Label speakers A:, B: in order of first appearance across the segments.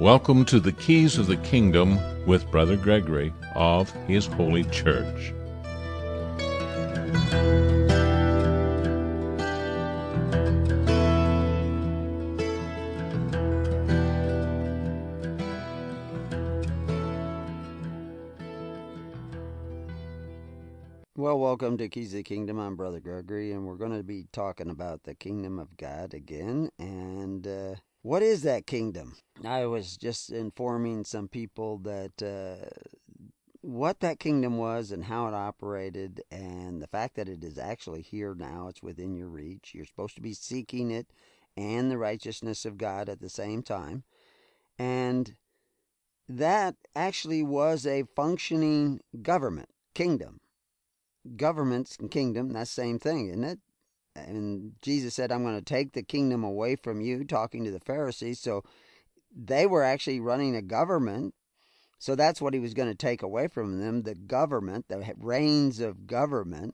A: Welcome to the Keys of the Kingdom with Brother Gregory of His Holy Church.
B: Well, welcome to Keys of the Kingdom. I'm Brother Gregory, and we're going to be talking about the kingdom of God again. And what is that kingdom? I was just informing some people that what that kingdom was and how it operated, and the fact that it is actually here now. It's within your reach. You're supposed to be seeking it and the righteousness of God at the same time. And that actually was a functioning government, kingdom. Governments and kingdom, that's the same thing, isn't it? And Jesus said, I'm going to take the kingdom away from you, talking to the Pharisees. So they were actually running a government. So that's what he was going to take away from them, the government, the reins of government.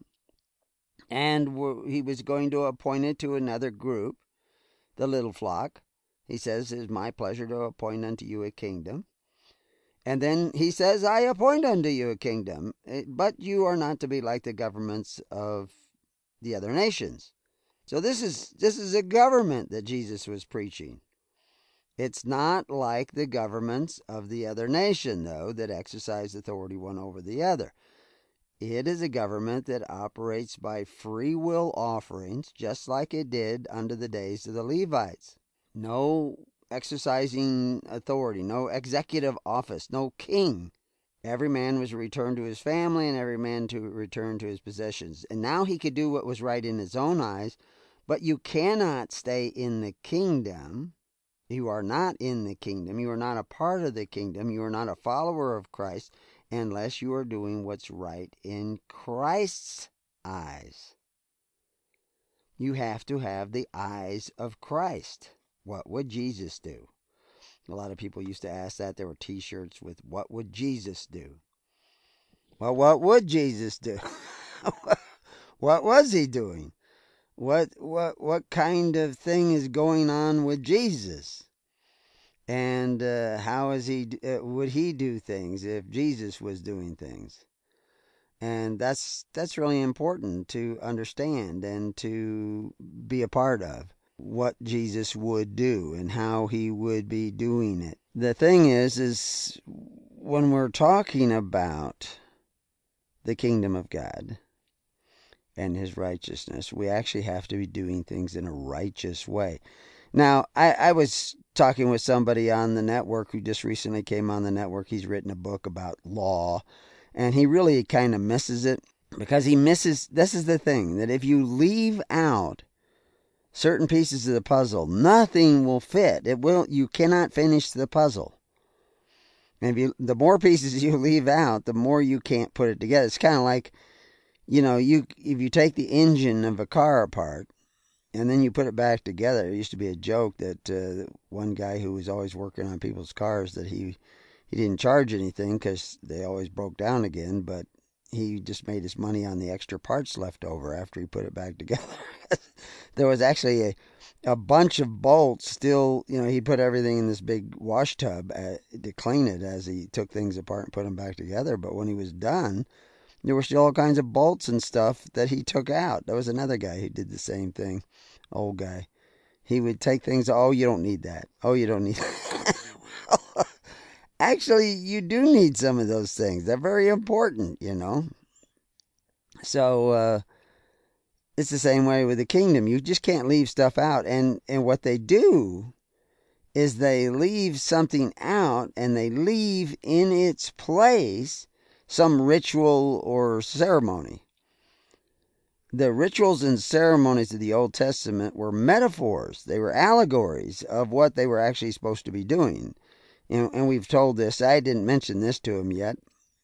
B: And he was going to appoint it to another group, the little flock. He says, it is my pleasure to appoint unto you a kingdom. And then he says, I appoint unto you a kingdom, but you are not to be like the governments of the other nations. So this is a government that Jesus was preaching. It's not like the governments of the other nation, though, that exercise authority one over the other. It is a government that operates by free will offerings, just like it did under the days of the Levites. No exercising authority, no executive office, no king. Every man was returned to his family and every man to return to his possessions. And now he could do what was right in his own eyes, but you cannot stay in the kingdom. You are not in the kingdom. You are not a part of the kingdom. You are not a follower of Christ unless you are doing what's right in Christ's eyes. You have to have the eyes of Christ. What would Jesus do? A lot of people used to ask that. There were t-shirts with, what would Jesus do? Well, what would Jesus do? What was he doing? What kind of thing is going on with Jesus? And how is would he do things if Jesus was doing things? And that's really important to understand and to be a part of. What Jesus would do and how he would be doing it. The thing is when we're talking about the kingdom of God and his righteousness, we actually have to be doing things in a righteous way. Now, I was talking with somebody on the network who just recently came on the network. He's written a book about law, and he really kind of misses it because he misses, this is the thing, that if you leave out certain pieces of the puzzle, nothing will fit. You cannot finish the puzzle. And the more pieces you leave out, the more you can't put it together. It's kind of like, if you take the engine of a car apart and then you put it back together. There used to be a joke that one guy who was always working on people's cars, that he didn't charge anything because they always broke down again, but he just made his money on the extra parts left over after he put it back together. There was actually a bunch of bolts still, he put everything in this big wash tub to clean it as he took things apart and put them back together. But when he was done, there were still all kinds of bolts and stuff that he took out. There was another guy who did the same thing, old guy. He would take things, oh, you don't need that. Oh, you don't need that. Actually, you do need some of those things. They're very important, So, it's the same way with the kingdom. You just can't leave stuff out. And what they do is they leave something out and they leave in its place some ritual or ceremony. The rituals and ceremonies of the Old Testament were metaphors. They were allegories of what they were actually supposed to be doing. And we've told this. I didn't mention this to him yet.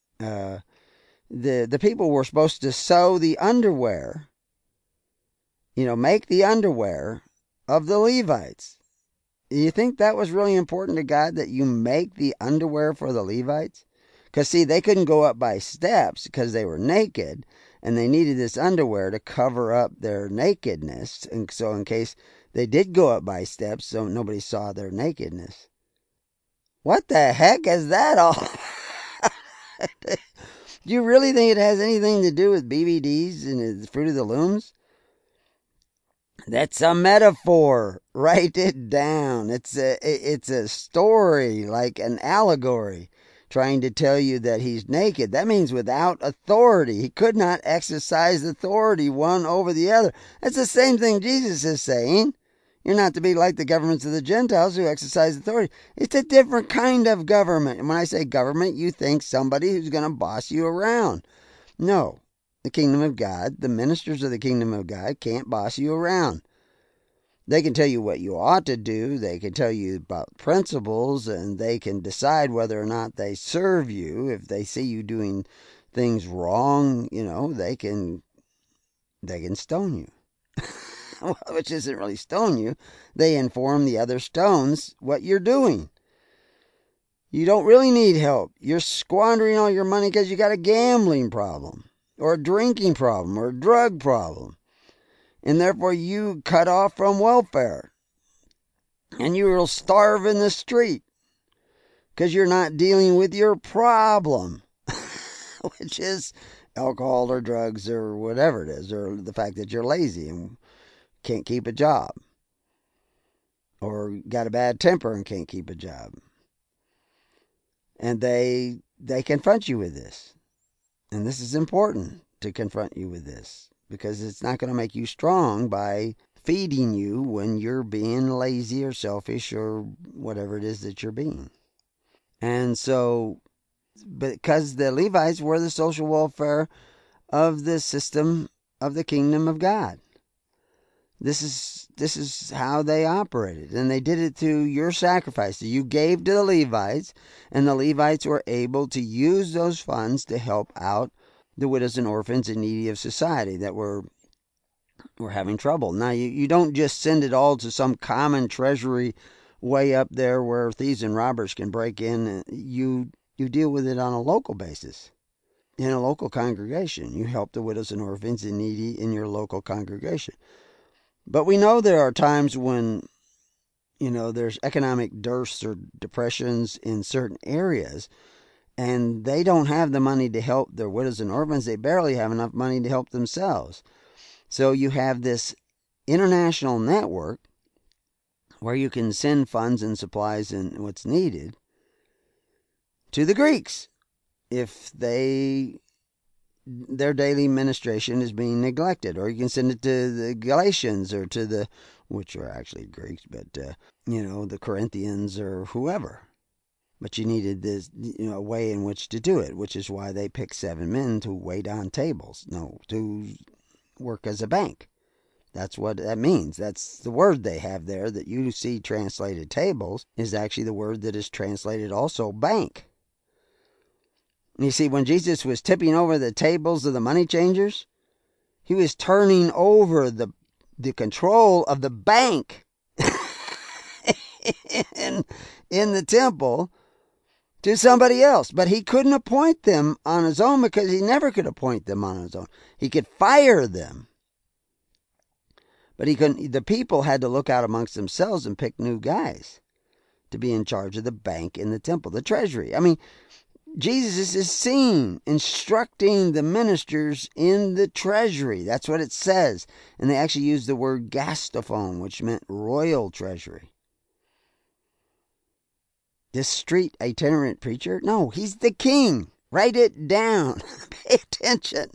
B: The people were supposed to sew the underwear, make the underwear of the Levites. You think that was really important to God, that you make the underwear for the Levites? Because, see, they couldn't go up by steps because they were naked, and they needed this underwear to cover up their nakedness. And so in case they did go up by steps, so nobody saw their nakedness. What the heck is that all? Do you really think it has anything to do with BBDs and the Fruit of the Looms? That's a metaphor. Write it down. It's a story, like an allegory, trying to tell you that he's naked. That means without authority. He could not exercise authority one over the other. That's the same thing Jesus is saying. You're not to be like the governments of the Gentiles who exercise authority. It's a different kind of government. And when I say government, you think somebody who's going to boss you around. No. The kingdom of God, the ministers of the kingdom of God can't boss you around. They can tell you what you ought to do. They can tell you about principles, and they can decide whether or not they serve you. If they see you doing things wrong, they can stone you. Which isn't really stone you. They inform the other stones what you're doing. You don't really need help. You're squandering all your money because you got a gambling problem, or a drinking problem, or a drug problem. And therefore you cut off from welfare. And you will starve in the street because you're not dealing with your problem, which is alcohol or drugs or whatever it is, or the fact that you're lazy and can't keep a job, or got a bad temper and can't keep a job. And they confront you with this. And this is important, to confront you with this, because it's not going to make you strong by feeding you when you're being lazy or selfish or whatever it is that you're being. And so, because the Levites were the social welfare of the system of the kingdom of God. This is how they operated, and they did it through your sacrifice. You gave to the Levites, and the Levites were able to use those funds to help out the widows and orphans and needy of society that were having trouble. Now, you don't just send it all to some common treasury way up there where thieves and robbers can break in. You deal with it on a local basis, in a local congregation. You help the widows and orphans and needy in your local congregation. But we know there are times when, there's economic dearths or depressions in certain areas, and they don't have the money to help their widows and orphans. They barely have enough money to help themselves. So you have this international network where you can send funds and supplies and what's needed to the Greeks if their daily ministration is being neglected. Or you can send it to the Galatians, or to which are actually Greeks, but, the Corinthians or whoever. But you needed this, a way in which to do it, which is why they picked 7 men to wait on tables. No, to work as a bank. That's what that means. That's the word they have there that you see translated tables is actually the word that is translated also bank. You see, when Jesus was tipping over the tables of the money changers, he was turning over the control of the bank in the temple to somebody else. But he couldn't appoint them on his own, because he never could appoint them on his own. He could fire them, but he couldn't. The people had to look out amongst themselves and pick new guys to be in charge of the bank in the temple, the treasury. I mean, Jesus is seen instructing the ministers in the treasury. That's what it says. And they actually use the word gastophone, which meant royal treasury. This street itinerant preacher? No, he's the king. Write it down. Pay attention.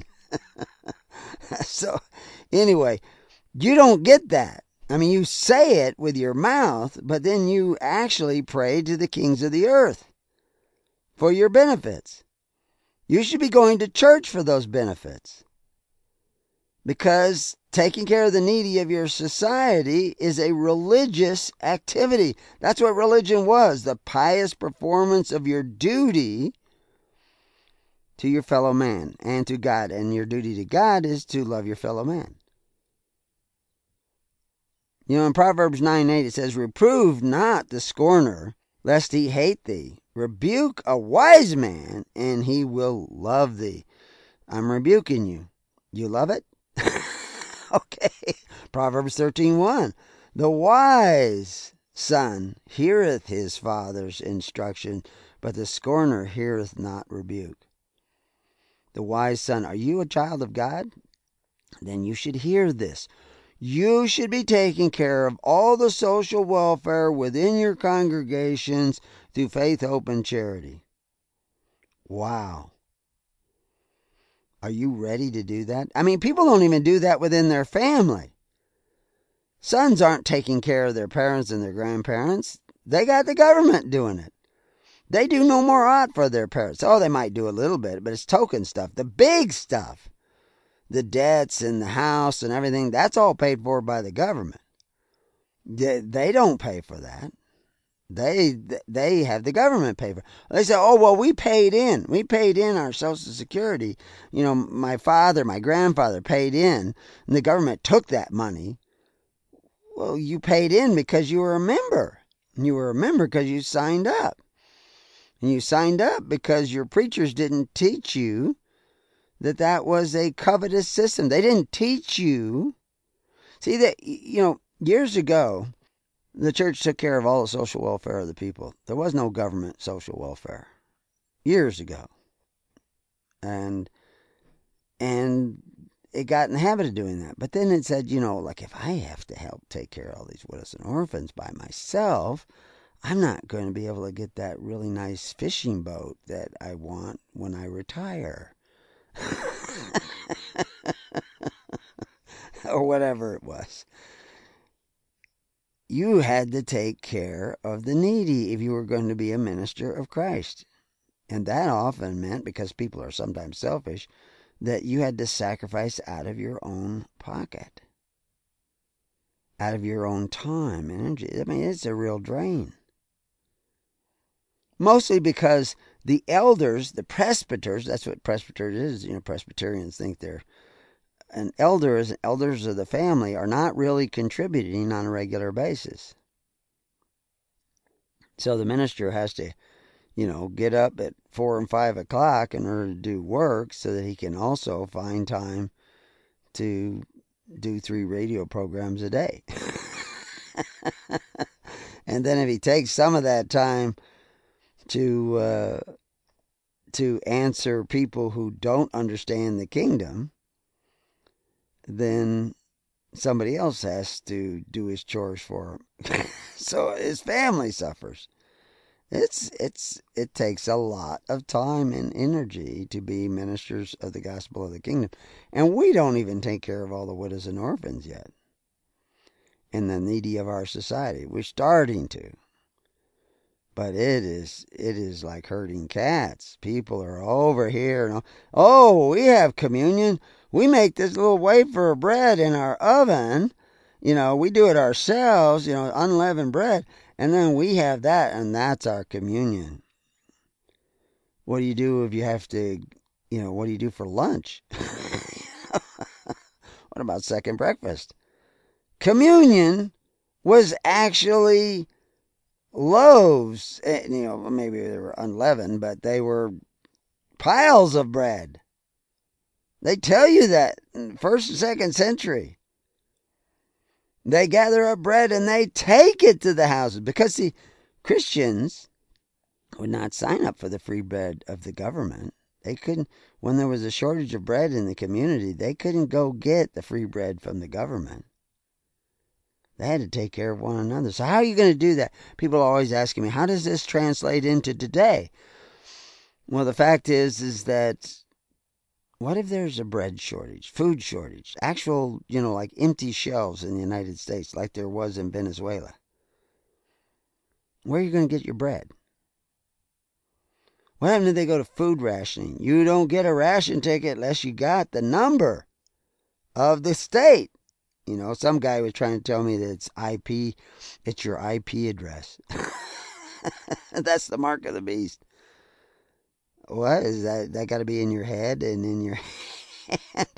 B: So, anyway, you don't get that. I mean, you say it with your mouth, but then you actually pray to the kings of the earth for your benefits. You should be going to church for those benefits, because taking care of the needy of your society is a religious activity. That's what religion was, the pious performance of your duty to your fellow man and to God. And your duty to God is to love your fellow man. In Proverbs 9:8 it says, "Reprove not the scorner, lest he hate thee. Rebuke a wise man, and he will love thee." I'm rebuking you. You love it? Okay. Proverbs 13:1. The wise son heareth his father's instruction, but the scorner heareth not rebuke. The wise son, are you a child of God? Then you should hear this. You should be taking care of all the social welfare within your congregations through faith, hope, and charity. Wow. Are you ready to do that? I mean, people don't even do that within their family. Sons aren't taking care of their parents and their grandparents. They got the government doing it. They do no more ought for their parents. Oh, they might do a little bit, but it's token stuff. The big stuff, the debts and the house and everything, that's all paid for by the government. They don't pay for that. They have the government pay for it. They say, oh, well, we paid in. We paid in our Social Security. You know, my father, my grandfather paid in, and the government took that money. Well, you paid in because you were a member. And you were a member because you signed up. And you signed up because your preachers didn't teach you that that was a covetous system. They didn't teach you. See, that, you know, years ago, the church took care of all the social welfare of the people. There was no government social welfare. Years ago. And it got in the habit of doing that. But then it said, you know, like if I have to help take care of all these widows and orphans by myself, I'm not going to be able to get that really nice fishing boat that I want when I retire. Or whatever it was. You had to take care of the needy if you were going to be a minister of Christ. And that often meant, because people are sometimes selfish, that you had to sacrifice out of your own pocket. Out of your own time and energy. I mean, it's a real drain. Mostly because the elders, the presbyters, that's what presbyter is. You know, Presbyterians think they're and elders of the family are not really contributing on a regular basis. So the minister has to, you know, get up at 4 and 5 o'clock in order to do work so that he can also find time to do 3 radio programs a day. And then if he takes some of that time to answer people who don't understand the kingdom, then somebody else has to do his chores for him. So his family suffers. It takes a lot of time and energy to be ministers of the gospel of the kingdom. And we don't even take care of all the widows and orphans yet. And the needy of our society. We're starting to. But it is like herding cats. People are over here. And, oh, we have communion. We make this little wafer of bread in our oven. You know, we do it ourselves, you know, unleavened bread. And then we have that, and that's our communion. What do you do if you have to, you know, what do you do for lunch? What about second breakfast? Communion was actually loaves, you know, maybe they were unleavened, but they were piles of bread. They tell you that in the 1st and 2nd century. They gather up bread and they take it to the houses. Because, see, Christians would not sign up for the free bread of the government. They couldn't, when there was a shortage of bread in the community, they couldn't go get the free bread from the government. They had to take care of one another. So how are you going to do that? People are always asking me, how does this translate into today? Well, the fact is that what if there's a bread shortage, food shortage, actual, you know, like empty shelves in the United States like there was in Venezuela? Where are you going to get your bread? What happened if they go to food rationing? You don't get a ration ticket unless you got the number of the state. You know, some guy was trying to tell me that it's your IP address. That's the mark of the beast. What is that? That got to be in your head and in your hand.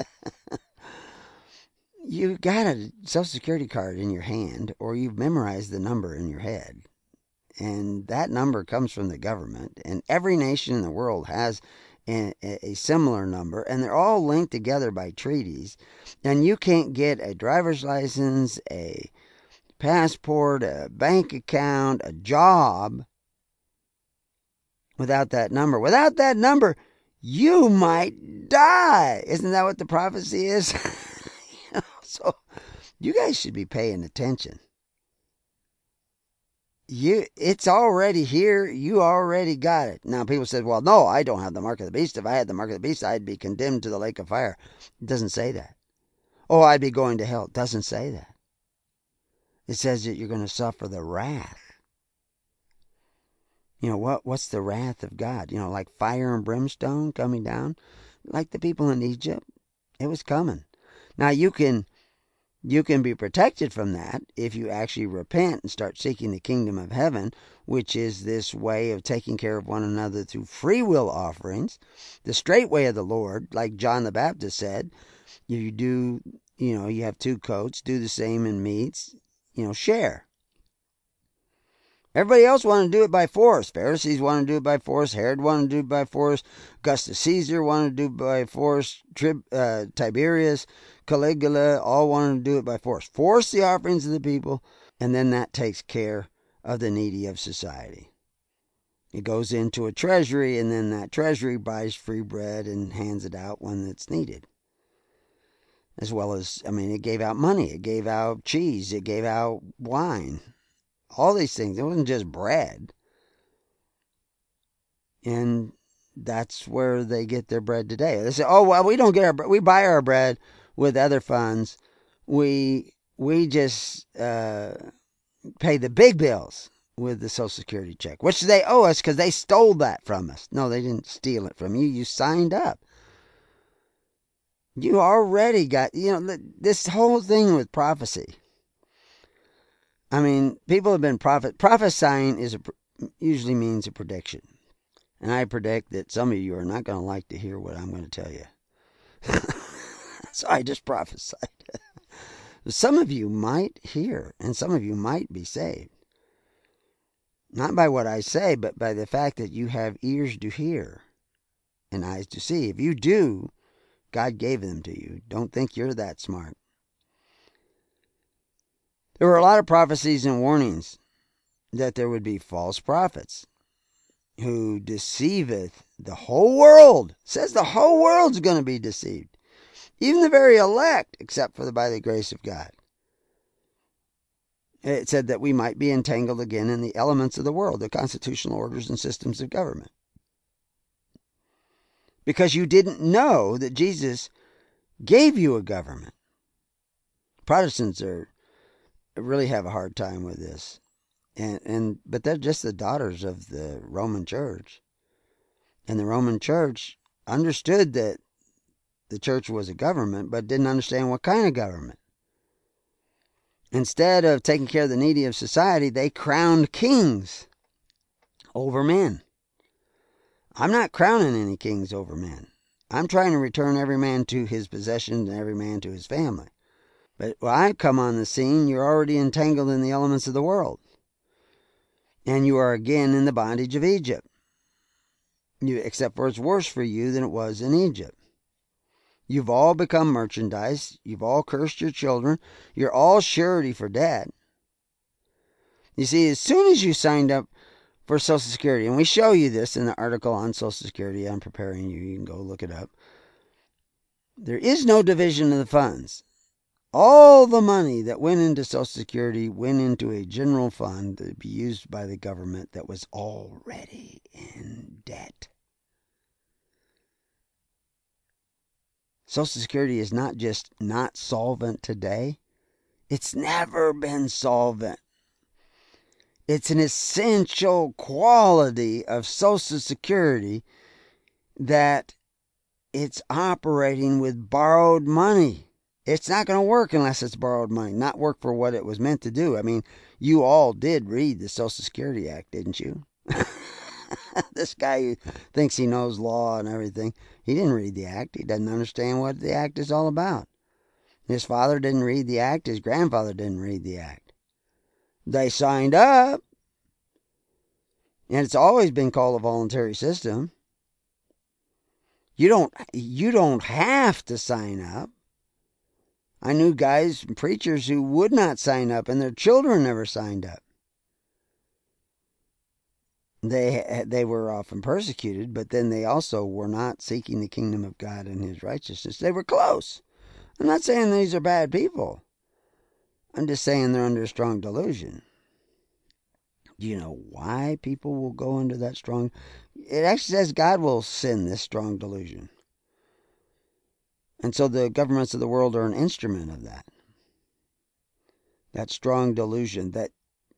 B: You got a Social Security card in your hand, or you've memorized the number in your head. And that number comes from the government. And every nation in the world has a similar number. And they're all linked together by treaties. And you can't get a driver's license, a passport, a bank account, a job without that number. Without that number, you might die. Isn't that what the prophecy is? So you guys should be paying attention. It's already here. You already got it. Now people said, well, no, I don't have the mark of the beast. If I had the mark of the beast, I'd be condemned to the lake of fire. It doesn't say that. Oh, I'd be going to hell. It doesn't say that. It says that you're going to suffer the wrath. You know, what's the wrath of God? You know, like fire and brimstone coming down? Like the people in Egypt. It was coming. Now you can be protected from that if you actually repent and start seeking the kingdom of heaven, which is this way of taking care of one another through free will offerings, the straight way of the Lord, like John the Baptist said. You have 2 coats, do the same in meats, share. Everybody else wanted to do it by force. Pharisees wanted to do it by force. Herod wanted to do it by force. Augustus Caesar wanted to do it by force. Tiberius, Caligula, all wanted to do it by force. Force the offerings of the people, and then that takes care of the needy of society. It goes into a treasury, and then that treasury buys free bread and hands it out when it's needed. As well as, it gave out money. It gave out cheese. It gave out wine. All these things. It wasn't just bread. And that's where they get their bread today. They say, oh, well, we don't get our bread. We buy our bread with other funds. We just pay the big bills with the Social Security check, which they owe us because they stole that from us. No, they didn't steal it from you. You signed up. You already got, this whole thing with prophecy. People have been prophesying usually means a prediction. And I predict that some of you are not going to like to hear what I'm going to tell you. So I just prophesied. Some of you might hear, and some of you might be saved. Not by what I say, but by the fact that you have ears to hear and eyes to see. If you do, God gave them to you. Don't think you're that smart. There were a lot of prophecies and warnings that there would be false prophets who deceiveth the whole world. It says the whole world's going to be deceived. Even the very elect, except for by the grace of God. It said that we might be entangled again in the elements of the world, the constitutional orders and systems of government. Because you didn't know that Jesus gave you a government. Protestants really have a hard time with this. But they're just the daughters of the Roman Church. And the Roman Church understood that the church was a government, but didn't understand what kind of government. Instead of taking care of the needy of society, they crowned kings over men. I'm not crowning any kings over men. I'm trying to return every man to his possessions and every man to his family. But when I come on the scene, you're already entangled in the elements of the world. And you are again in the bondage of Egypt. Except for it's worse for you than it was in Egypt. You've all become merchandise. You've all cursed your children. You're all surety for debt. You see, as soon as you signed up for Social Security, and we show you this in the article on Social Security, I'm preparing you. You can go look it up. There is no division of the funds. All the money that went into Social Security went into a general fund to be used by the government that was already in debt. Social Security is not just not solvent today. It's never been solvent. It's an essential quality of Social Security that it's operating with borrowed money. It's not going to work unless it's borrowed money, not work for what it was meant to do. You all did read the Social Security Act, didn't you? This guy who thinks he knows law and everything, he didn't read the act. He doesn't understand what the act is all about. His father didn't read the act. His grandfather didn't read the act. They signed up. And it's always been called a voluntary system. You don't have to sign up. I knew guys, preachers, who would not sign up, and their children never signed up. They were often persecuted, but then they also were not seeking the kingdom of God and his righteousness. They were close. I'm not saying these are bad people. I'm just saying they're under a strong delusion. Do you know why people will go under that strong? It actually says God will send this strong delusion. And so the governments of the world are an instrument of that. That strong delusion that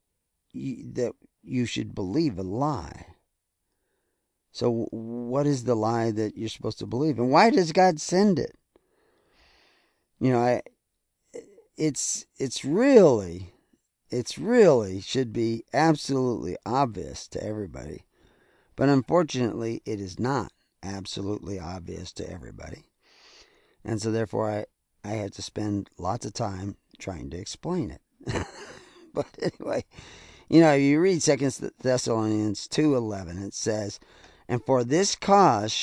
B: you should believe a lie. So what is the lie that you're supposed to believe? And why does God send it? You know, it's really should be absolutely obvious to everybody. But unfortunately, it is not absolutely obvious to everybody. And so therefore, I had to spend lots of time trying to explain it. But anyway, you know, you read 2 Thessalonians 2:11, it says, and for this cause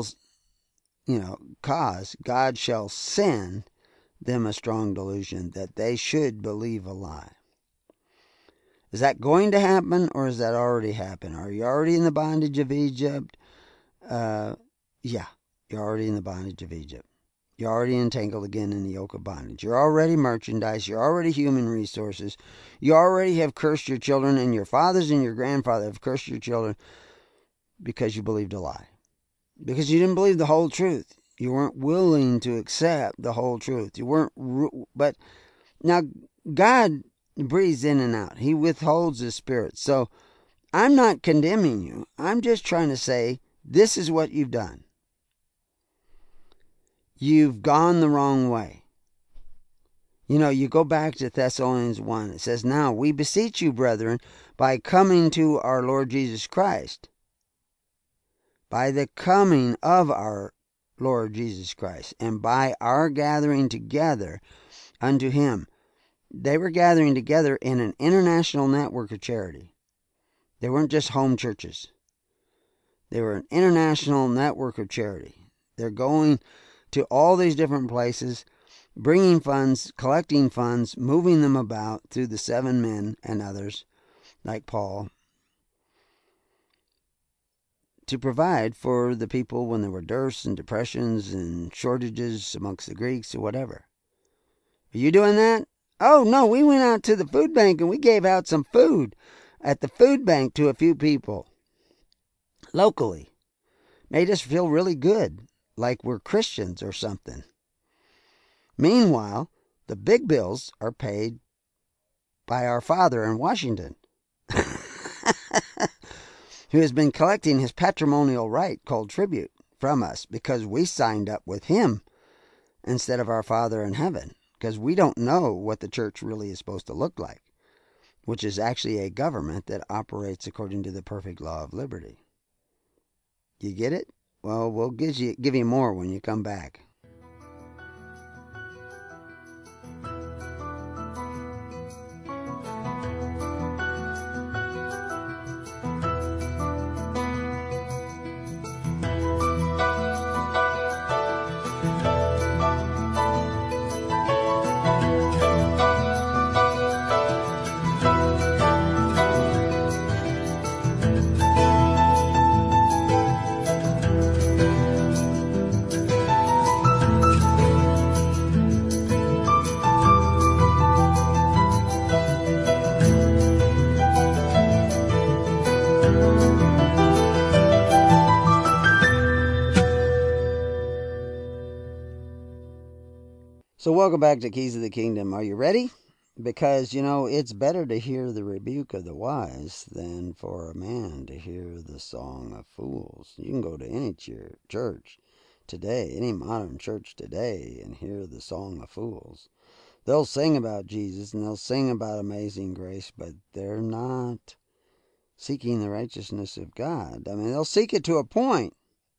B: God shall send them a strong delusion, that they should believe a lie. Is that going to happen, or is that already happened? Are you already in the bondage of Egypt? Yeah, you're already in the bondage of Egypt. You're already entangled again in the yoke of bondage. You're already merchandise. You're already human resources. You already have cursed your children, and your fathers and your grandfather have cursed your children because you believed a lie. Because you didn't believe the whole truth. You weren't willing to accept the whole truth. You weren't. But now God breathes in and out. He withholds his spirit. So I'm not condemning you. I'm just trying to say this is what you've done. You've gone the wrong way. You know, you go back to Thessalonians 1. It says, now we beseech you, brethren, by coming to our Lord Jesus Christ. By the coming of our Lord Jesus Christ. And by our gathering together unto him. They were gathering together in an international network of charity. They weren't just home churches. They were an international network of charity. They're going to all these different places, bringing funds, collecting funds, moving them about through the 7 men and others, like Paul, to provide for the people when there were dearths and depressions and shortages amongst the Greeks or whatever. Are you doing that? Oh, no, we went out to the food bank and we gave out some food at the food bank to a few people locally. Made us feel really good, like we're Christians or something. Meanwhile, the big bills are paid by our father in Washington, who has been collecting his patrimonial right called tribute from us because we signed up with him instead of our Father in heaven, because we don't know what the church really is supposed to look like, which is actually a government that operates according to the perfect law of liberty. You get it? Well, we'll give you more when you come back. So welcome back to Keys of the Kingdom. Are you ready? Because, you know, it's better to hear the rebuke of the wise than for a man to hear the song of fools. You can go to any church today, any modern church today, and hear the song of fools. They'll sing about Jesus and they'll sing about amazing grace, but they're not seeking the righteousness of God. I mean, they'll seek it to a point,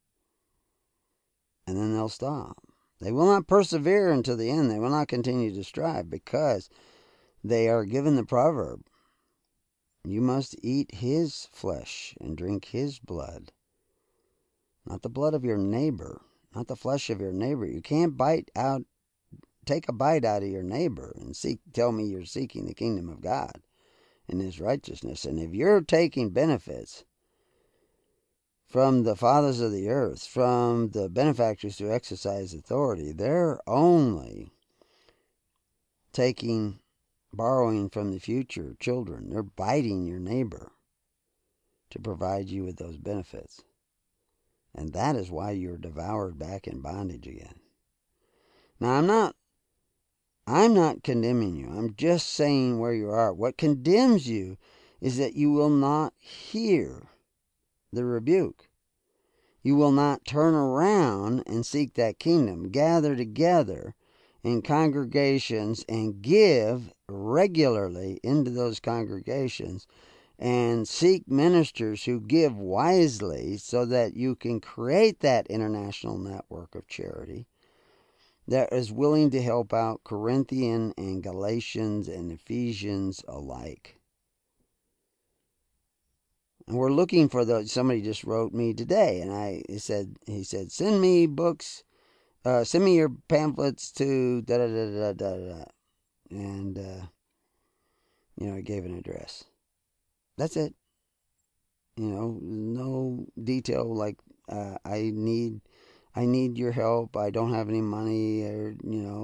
B: and then they'll stop. They will not persevere until the end. They will not continue to strive because they are given the proverb, you must eat his flesh and drink his blood. Not the blood of your neighbor, not the flesh of your neighbor. You can't bite out take a bite out of your neighbor and tell me you're seeking the kingdom of God and his righteousness. And if you're taking benefits from the fathers of the earth, from the benefactors who exercise authority, they're only borrowing from the future children. They're biting your neighbor to provide you with those benefits. And that is why you're devoured back in bondage again. Now, I'm not condemning you. I'm just saying where you are. What condemns you is that you will not hear the rebuke. You will not turn around and seek that kingdom. Gather together in congregations and give regularly into those congregations and seek ministers who give wisely so that you can create that international network of charity that is willing to help out Corinthian and Galatians and Ephesians alike. And we're looking for those. Somebody just wrote me today, and he said, send me books, send me your pamphlets to da da da da da da. And I gave an address. That's it. No detail like I need your help. I don't have any money, or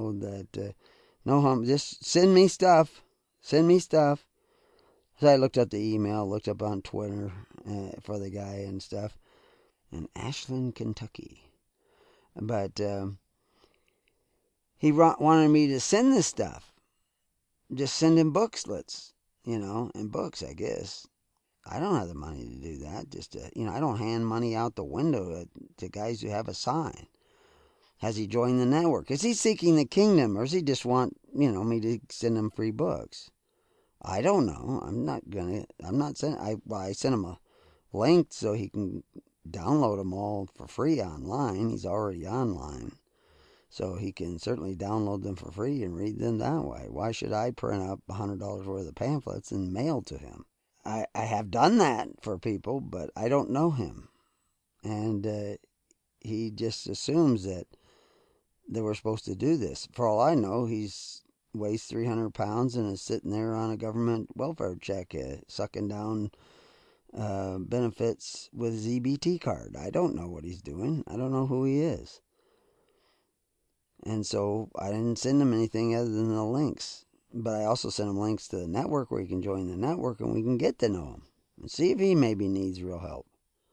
B: no, just send me stuff. Send me stuff. So I looked up the email, looked up on Twitter for the guy and stuff, in Ashland, Kentucky. But he wanted me to send this stuff. Just send him booklets, and books, I guess. I don't have the money to do that. I don't hand money out the window to guys who have a sign. Has he joined the network? Is he seeking the kingdom, or does he just want, me to send him free books? I don't know. I sent him a link so he can download them all for free online. He's already online. So he can certainly download them for free and read them that way. Why should I print up $100 worth of pamphlets and mail to him? I have done that for people, but I don't know him. And he just assumes that they were supposed to do this. For all I know, weighs 300 pounds and is sitting there on a government welfare check, sucking down benefits with his EBT card. I don't know what he's doing. I don't know who he is. And so I didn't send him anything other than the links. But I also sent him links to the network where he can join the network and we can get to know him and see if he maybe needs real help.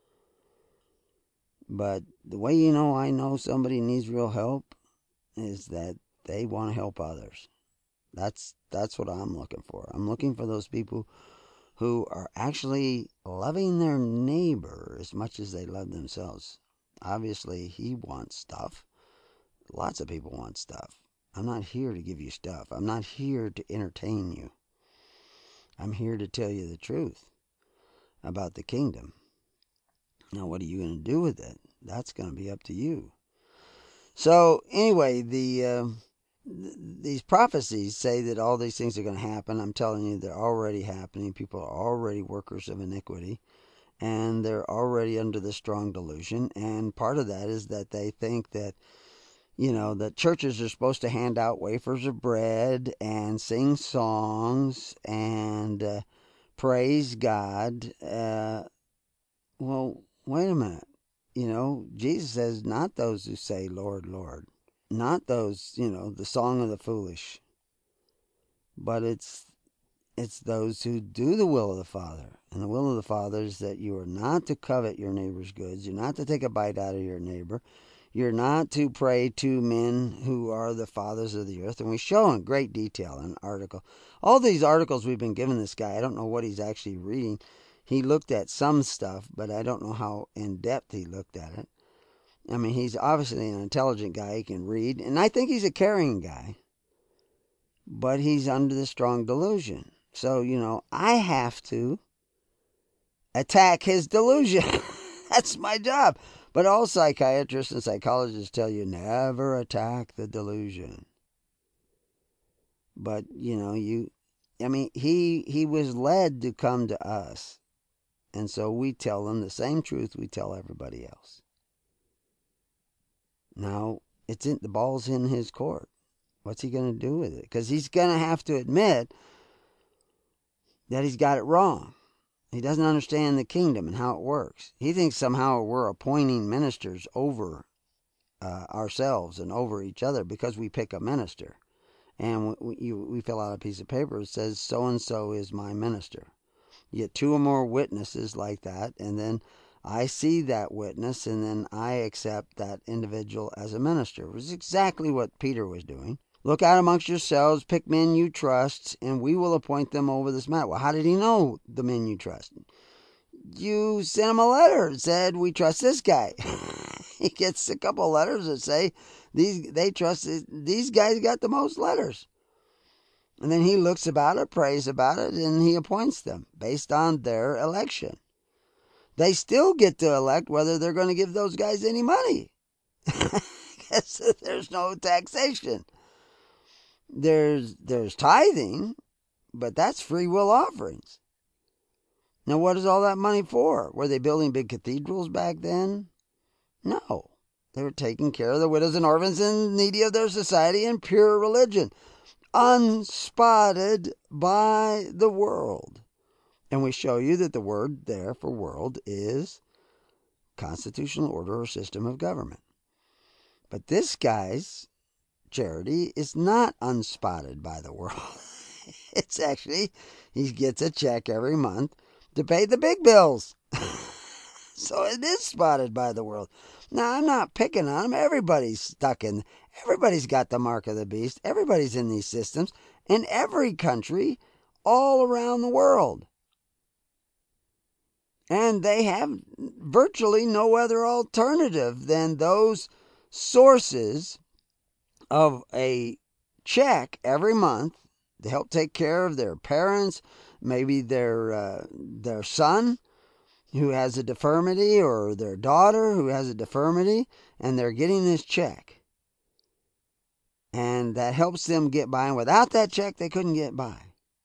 B: But the way I know somebody needs real help is that they want to help others. That's what I'm looking for. I'm looking for those people who are actually loving their neighbor as much as they love themselves. Obviously, he wants stuff. Lots of people want stuff. I'm not here to give you stuff. I'm not here to entertain you. I'm here to tell you the truth about the kingdom. Now, what are you going to do with it? That's going to be up to you. So, anyway, these prophecies say that all these things are going to happen. I'm telling you, they're already happening. People are already workers of iniquity, and they're already under the strong delusion. And part of that is that they think that that churches are supposed to hand out wafers of bread and sing songs and praise God. Well, wait a minute. Jesus says, not those who say, Lord, Lord. Not those, the song of the foolish. But it's those who do the will of the Father. And the will of the Father is that you are not to covet your neighbor's goods. You're not to take a bite out of your neighbor. You're not to pray to men who are the fathers of the earth. And we show in great detail in an article. All these articles we've been giving this guy, I don't know what he's actually reading. He looked at some stuff, but I don't know how in depth he looked at it. I mean, he's obviously an intelligent guy. He can read. And I think he's a caring guy. But he's under the strong delusion. So, I have to attack his delusion. That's my job. But all psychiatrists and psychologists tell you never attack the delusion. But, he was led to come to us. And so we tell them the same truth we tell everybody else. Now, the ball's in his court. What's he going to do with it? Because he's going to have to admit that he's got it wrong. He doesn't understand the kingdom and how it works. He thinks somehow we're appointing ministers over ourselves and over each other because we pick a minister. And we fill out a piece of paper that says, so-and-so is my minister. You get 2 or more witnesses like that, and then I see that witness, and then I accept that individual as a minister. It was exactly what Peter was doing. Look out amongst yourselves, pick men you trust, and we will appoint them over this matter. Well, how did he know the men you trust? You sent him a letter that said, we trust this guy. He gets a couple of letters that say, they trust these guys got the most letters. And then he looks about it, prays about it, and he appoints them based on their election. They still get to elect whether they're going to give those guys any money. Because there's no taxation. There's tithing, but that's free will offerings. Now, what is all that money for? Were they building big cathedrals back then? No. They were taking care of the widows and orphans and needy of their society in pure religion, unspotted by the world. And we show you that the word there for world is constitutional order or system of government. But this guy's charity is not unspotted by the world. It's actually, he gets a check every month to pay the big bills. So it is spotted by the world. Now, I'm not picking on him. Everybody's got the mark of the beast. Everybody's in these systems in every country all around the world. And they have virtually no other alternative than those sources of a check every month to help take care of their parents, maybe their son who has a deformity, or their daughter who has a deformity, and they're getting this check. And that helps them get by. And without that check, they couldn't get by.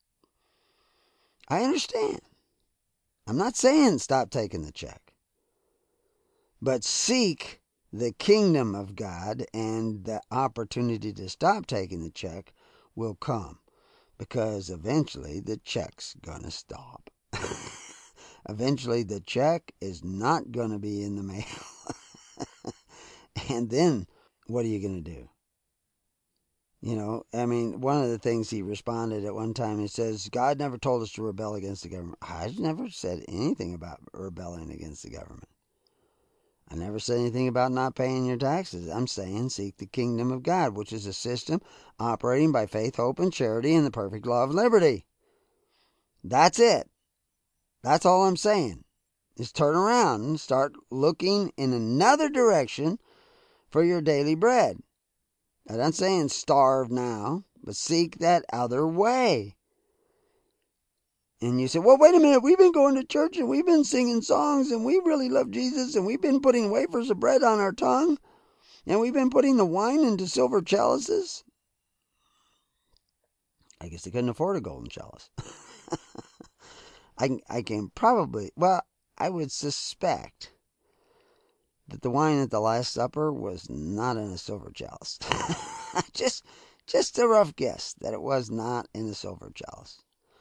B: I understand. I'm not saying stop taking the check. But seek the kingdom of God, and the opportunity to stop taking the check will come. Because eventually the check's going to stop. Eventually the check is not going to be in the mail. And then what are you going to do? You know, I mean, one of the things he responded at one time, he says, God never told us to rebel against the government. I never said anything about rebelling against the government. I never said anything about not paying your taxes. I'm saying seek the kingdom of God, which is a system operating by faith, hope, and charity in the perfect law of liberty. That's it. That's all I'm saying. Is turn around and start looking in another direction for your daily bread. I'm not saying starve now, but seek that other way. And you say, well, wait a minute, we've been going to church and we've been singing songs and we really love Jesus and we've been putting wafers of bread on our tongue and we've been putting the wine into silver chalices. I guess they couldn't afford a golden chalice. I can probably, well, I would suspect that the wine at the Last Supper was not in a silver chalice. Just a rough guess that it was not in a silver chalice.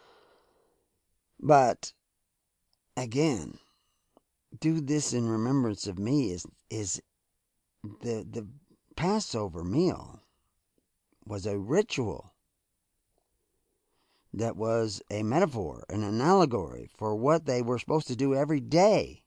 B: But again, do this in remembrance of me is the Passover meal was a ritual that was a metaphor, an allegory for what they were supposed to do every day.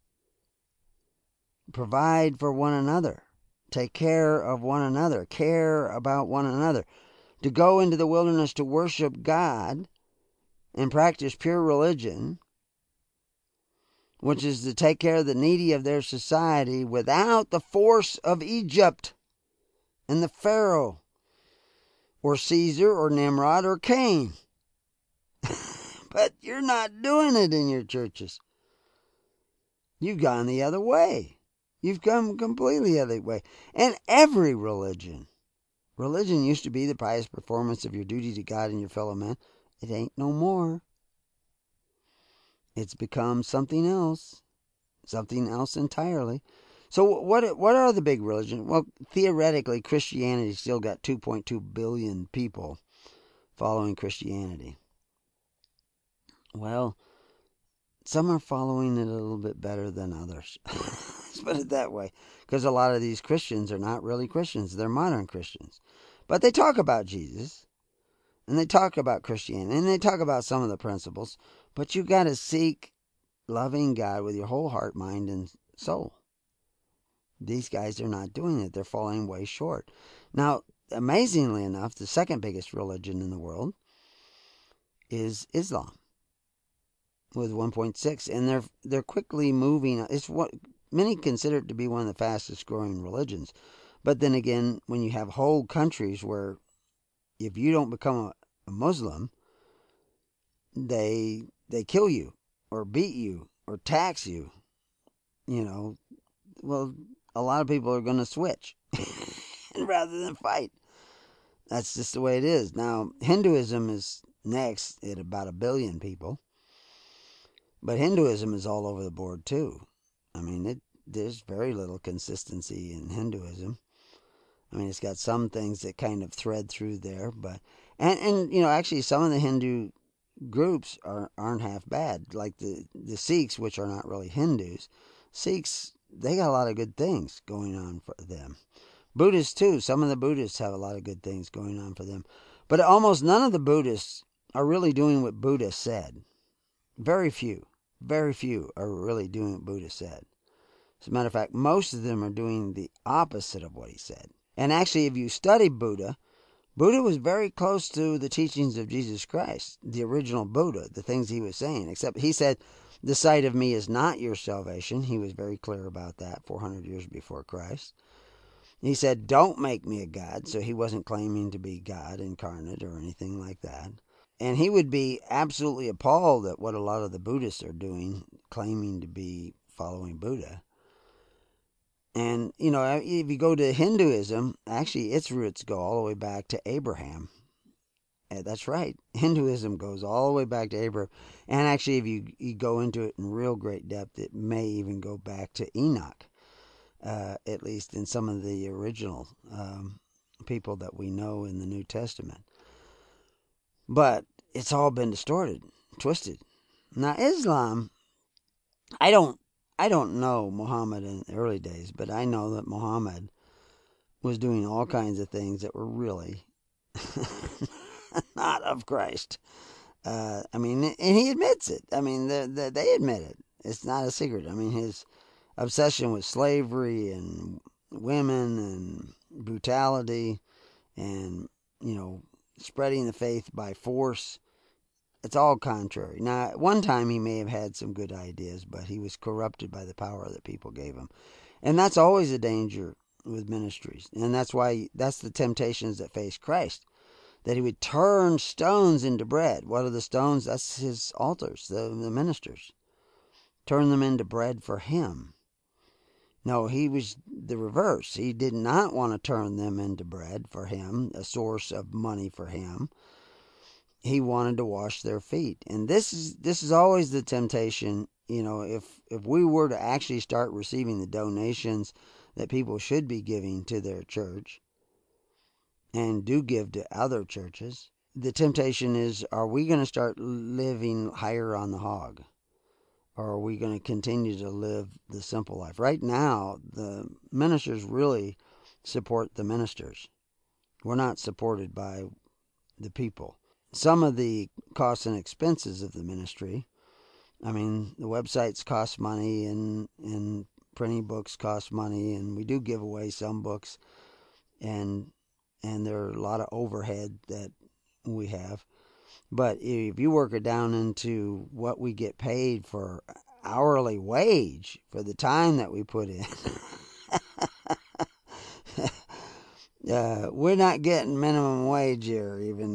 B: Provide for one another. Take care of one another. Care about one another. To go into the wilderness to worship God and practice pure religion, which is to take care of the needy of their society without the force of Egypt and the Pharaoh or Caesar or Nimrod or Cain. But you're not doing it in your churches. You've gone the other way. You've come completely the other way. And every religion used to be the pious performance of your duty to God and your fellow men. It ain't no more. It's become something else entirely. So what are the big religions? Well, theoretically, Christianity still got 2.2 billion people following Christianity. Well, some are following it a little bit better than others. Let's put it that way. Because a lot of these Christians are not really Christians. They're modern Christians. But they talk about Jesus. And they talk about Christianity. And they talk about some of the principles. But you got to seek loving God with your whole heart, mind, and soul. These guys are not doing it. They're falling way short. Now, amazingly enough, the second biggest religion in the world is Islam, with 1.6, and they're quickly moving. It's what many consider it to be one of the fastest growing religions. But then again, when you have whole countries where if you don't become a Muslim, they kill you or beat you or tax you, well, a lot of people are going to switch rather than fight. That's just the way it is. Now, Hinduism is next at about 1 billion people. But Hinduism is all over the board too. I mean, there's very little consistency in Hinduism. I mean, it's got some things that kind of thread through there, but and actually some of the Hindu groups aren't half bad. Like the Sikhs, which are not really Hindus. Sikhs, they got a lot of good things going on for them. Buddhists too. Some of the Buddhists have a lot of good things going on for them. But almost none of the Buddhists are really doing what Buddha said. Very few are really doing what Buddha said. As a matter of fact, most of them are doing the opposite of what he said. And actually, if you study Buddha was very close to the teachings of Jesus Christ, the original Buddha, the things he was saying. Except he said, the sight of me is not your salvation. He was very clear about that 400 years before Christ. He said, don't make me a god. So he wasn't claiming to be God incarnate or anything like that. And he would be absolutely appalled at what a lot of the Buddhists are doing, claiming to be following Buddha. And, if you go to Hinduism, actually its roots go all the way back to Abraham. That's right. Hinduism goes all the way back to Abraham. And actually, if you go into it in real great depth, it may even go back to Enoch, at least in some of the original people that we know in the New Testament. But it's all been distorted, twisted. Now, Islam, I don't know Muhammad in the early days, but I know that Muhammad was doing all kinds of things that were really not of Christ. And he admits it. I mean, they admit it. It's not a secret. I mean, his obsession with slavery and women and brutality and, spreading the faith by force, it's all contrary. Now, at one time he may have had some good ideas, but he was corrupted by the power that people gave him. And that's always a danger with ministries. And that's the temptations that face Christ. That he would turn stones into bread. What are the stones? That's his altars, the ministers. Turn them into bread for him. No, he was the reverse. He did not want to turn them into bread for him, a source of money for him. He wanted to wash their feet. And this is always the temptation, if we were to actually start receiving the donations that people should be giving to their church and do give to other churches, the temptation is, are we going to start living higher on the hog? Or are we going to continue to live the simple life? Right now, the ministers really support the ministers. We're not supported by the people. Some of the costs and expenses of the ministry, I mean, the websites cost money and printing books cost money, and we do give away some books, and there are a lot of overhead that we have. But if you work it down into what we get paid for hourly wage for the time that we put in, we're not getting minimum wage here. Even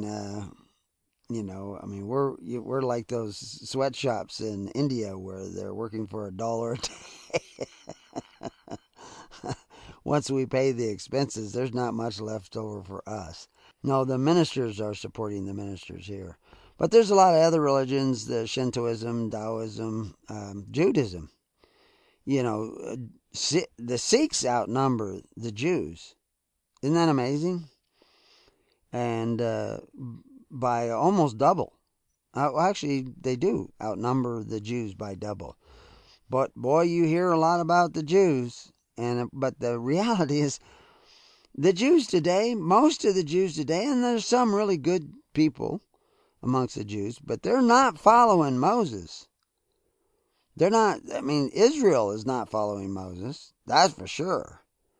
B: we're like those sweatshops in India where they're working for $1 a day. Once we pay the expenses, there's not much left over for us. No, the ministers are supporting the ministers here. But there's a lot of other religions, the Shintoism, Taoism, Judaism. the Sikhs outnumber the Jews. Isn't that amazing? And by almost double. Actually, they do outnumber the Jews by double. But boy, you hear a lot about the Jews. But the reality is, the Jews today, most of the Jews today, and there's some really good people amongst the Jews, but they're not following Moses. They're not, Israel is not following Moses. That's for sure.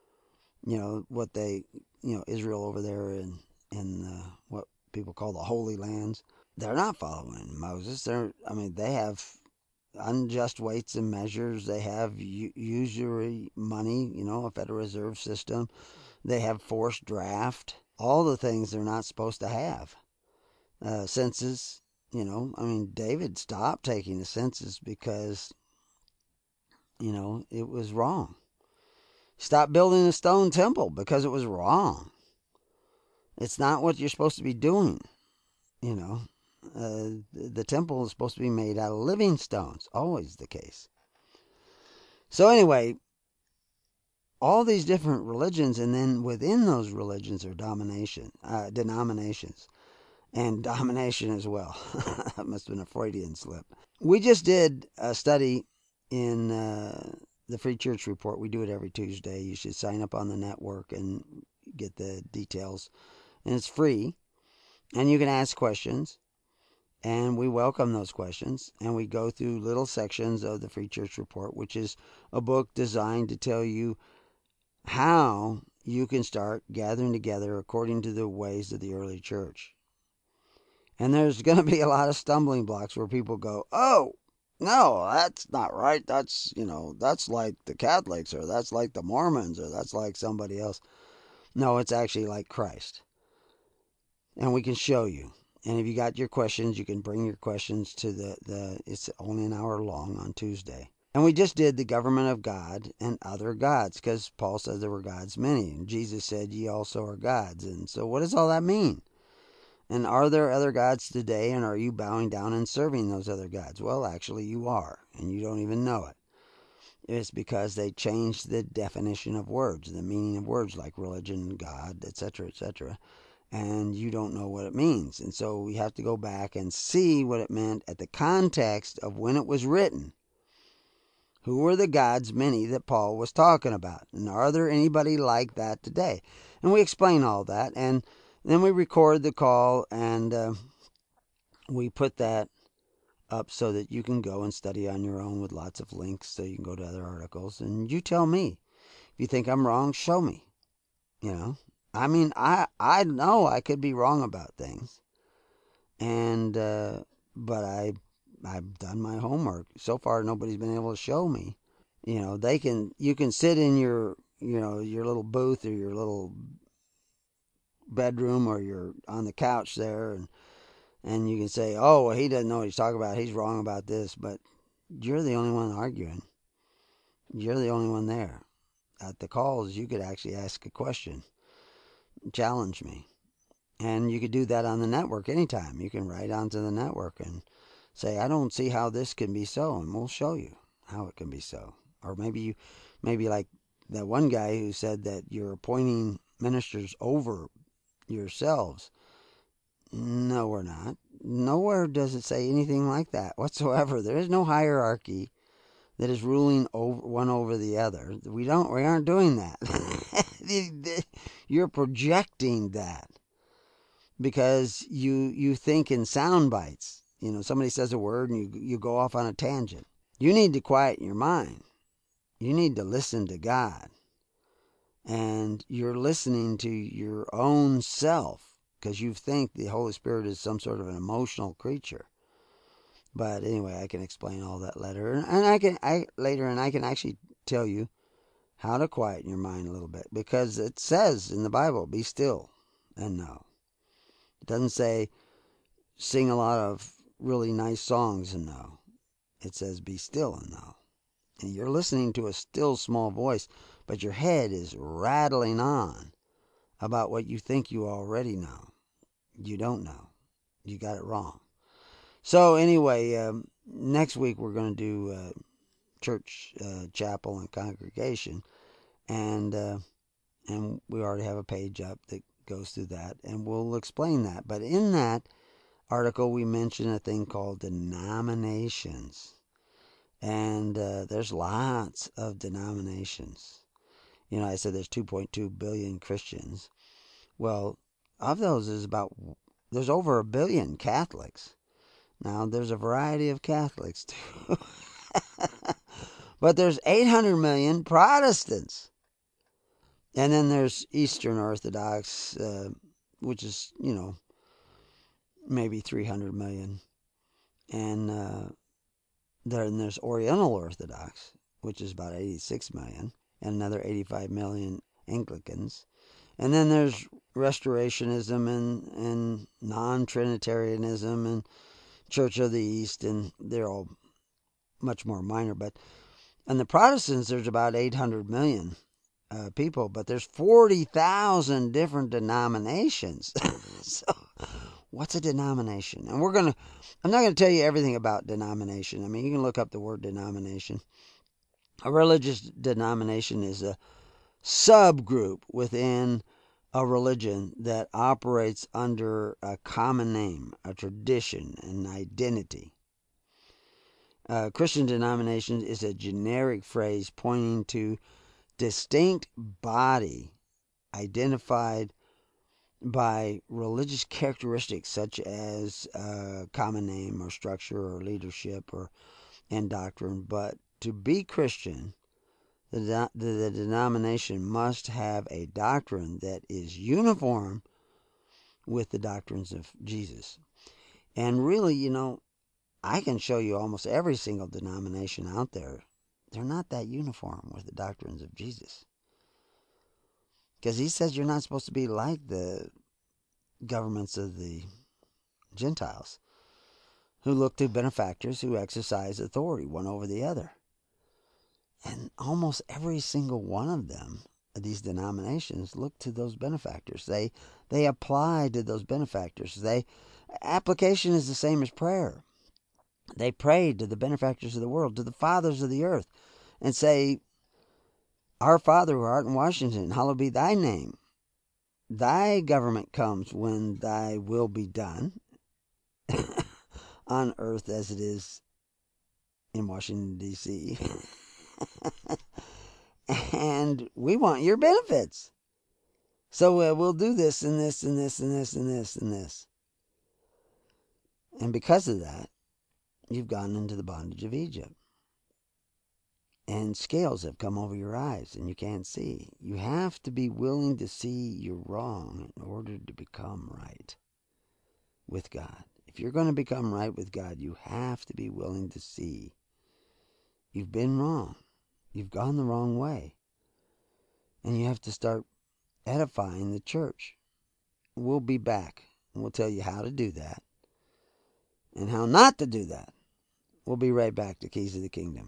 B: Israel over there in what people call the Holy Lands, they're not following Moses. They have unjust weights and measures. They have usury money, a Federal Reserve System. They have forced draft. All the things they're not supposed to have. Census, David stopped taking the census because, it was wrong. Stop building a stone temple because it was wrong. It's not what you're supposed to be doing. The temple is supposed to be made out of living stones. Always the case. So anyway, all these different religions, and then within those religions are denominations. And domination as well. That must have been a Freudian slip. We just did a study in the Free Church Report. We do it every Tuesday. You should sign up on the network and get the details. And it's free. And you can ask questions. And we welcome those questions. And we go through little sections of the Free Church Report, which is a book designed to tell you how you can start gathering together according to the ways of the early church. And there's going to be a lot of stumbling blocks where people go, oh, no, that's not right. That's like the Catholics, or that's like the Mormons, or that's like somebody else. No, it's actually like Christ. And we can show you. And if you got your questions, you can bring your questions to it's only an hour long on Tuesday. And we just did the government of God and other gods, because Paul said there were gods many. And Jesus said, ye also are gods. And so what does all that mean? And are there other gods today, and are you bowing down and serving those other gods? Well, actually you are, and you don't even know it. It's because they changed the definition of words, the meaning of words like religion, God, etc., etc., and you don't know what it means. And so we have to go back and see what it meant at the context of when it was written. Who were the gods many that Paul was talking about? And are there anybody like that today? And we explain all that, and then we record the call, and we put that up so that you can go and study on your own with lots of links, so you can go to other articles. And you tell me. If you think I'm wrong, show me. I know I could be wrong about things. And but I've done my homework. So far, nobody's been able to show me. You can sit in your little booth or your little bedroom, or you're on the couch there, and you can say, oh, well, he doesn't know what he's talking about, he's wrong about this. But you're the only one arguing. You're the only one there. At the calls, you could actually ask a question, challenge me. And you could do that on the network anytime. You can write onto the network and say, I don't see how this can be so, and we'll show you how it can be so. Or maybe like that one guy who said that you're appointing ministers over yourselves. No, we're not. Nowhere does it say anything like that whatsoever. There is no hierarchy that is ruling one over the other. We aren't doing that. You're projecting that because you think in sound bites. Somebody says a word and you go off on a tangent. You need to quiet your mind. You need to listen to God. And you're listening to your own self, because you think the Holy Spirit is some sort of an emotional creature. But anyway, I can explain all that later, and I can actually tell you how to quieten your mind a little bit, because it says in the Bible, be still and know. It doesn't say sing a lot of really nice songs and know. It says be still and know. And you're listening to a still small voice, but your head is rattling on about what you think you already know. You don't know. You got it wrong. So anyway, next week we're going to do church, chapel, and congregation, and we already have a page up that goes through that, and we'll explain that. But in that article, we mention a thing called denominations, and there's lots of denominations. You know, I said there's 2.2 billion Christians. Well, of those, there's over 1 billion Catholics. Now, there's a variety of Catholics too. But there's 800 million Protestants. And then there's Eastern Orthodox, which is, maybe 300 million. And then there's Oriental Orthodox, which is about 86 million. And another 85 million Anglicans. And then there's Restorationism and non-Trinitarianism and Church of the East, and they're all much more minor. But and the Protestants, there's about 800 million people, but there's 40,000 different denominations. So, what's a denomination? And I'm not going to tell you everything about denomination. I mean, you can look up the word denomination. A religious denomination is a subgroup within a religion that operates under a common name, a tradition, an identity. Christian denomination is a generic phrase pointing to distinct body identified by religious characteristics such as common name or structure or leadership and doctrine. But to be Christian, the denomination must have a doctrine that is uniform with the doctrines of Jesus. And really, I can show you almost every single denomination out there. They're not that uniform with the doctrines of Jesus. Because he says you're not supposed to be like the governments of the Gentiles, who look to benefactors who exercise authority one over the other. And almost every single one of them, these denominations, look to those benefactors. They apply to those benefactors. Application is the same as prayer. They pray to the benefactors of the world, to the fathers of the earth, and say, Our Father who art in Washington, hallowed be thy name. Thy government comes when thy will be done on earth as it is in Washington, D.C. And we want your benefits. So we'll do this and this and this and this and this and this. And because of that, you've gone into the bondage of Egypt. And scales have come over your eyes and you can't see. You have to be willing to see you're wrong in order to become right with God. If you're going to become right with God, you have to be willing to see you've been wrong. You've gone the wrong way. And you have to start edifying the church. We'll be back and we'll tell you how to do that and how not to do that. We'll be right back to Keys of the Kingdom.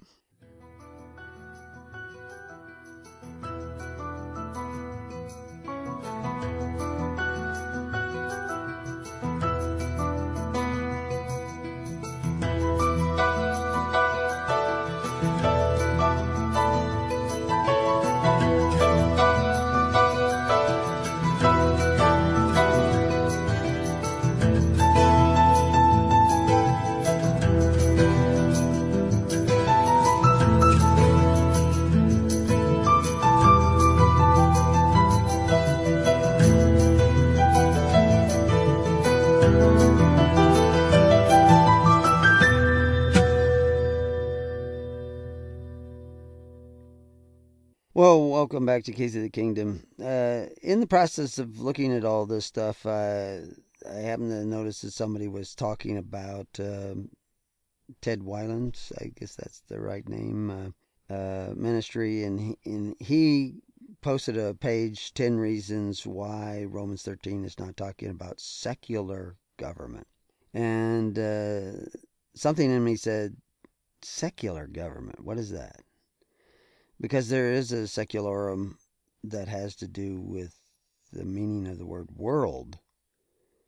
B: Well, welcome back to Keys of the Kingdom. In the process of looking at all this stuff, I happened to notice that somebody was talking about Ted Weiland's, I guess that's the right name, ministry, and he posted a page, 10 reasons why Romans 13 is not talking about secular government. And something in me said, secular government, what is that? Because there is a secularum that has to do with the meaning of the word world.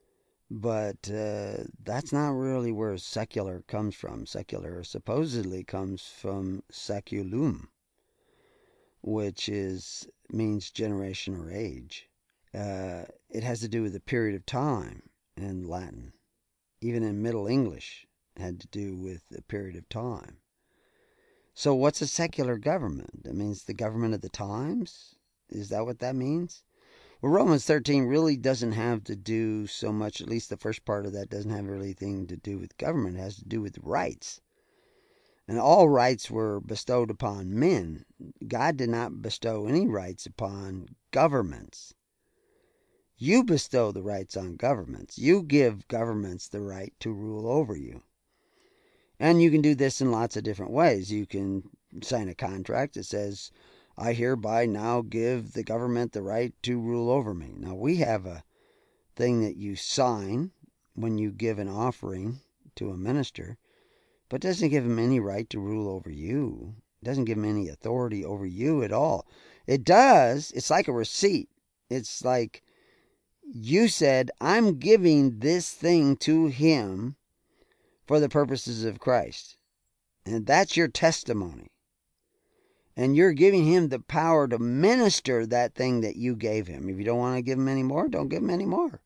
B: But that's not really where secular comes from. Secular supposedly comes from saculum, which means generation or age. It has to do with a period of time in Latin. Even in Middle English, it had to do with a period of time. So what's a secular government? That means the government of the times? Is that what that means? Well, Romans 13 really doesn't have to do so much, at least the first part of that doesn't have really anything to do with government. It has to do with rights. And all rights were bestowed upon men. God did not bestow any rights upon governments. You bestow the rights on governments. You give governments the right to rule over you. And you can do this in lots of different ways. You can sign a contract that says, I hereby now give the government the right to rule over me. Now, we have a thing that you sign when you give an offering to a minister, but it doesn't give him any right to rule over you. It doesn't give him any authority over you at all. It does. It's like a receipt. It's like you said, I'm giving this thing to him for the purposes of Christ. And that's your testimony. And you're giving him the power to minister that thing that you gave him. If you don't want to give him any more, don't give him any more.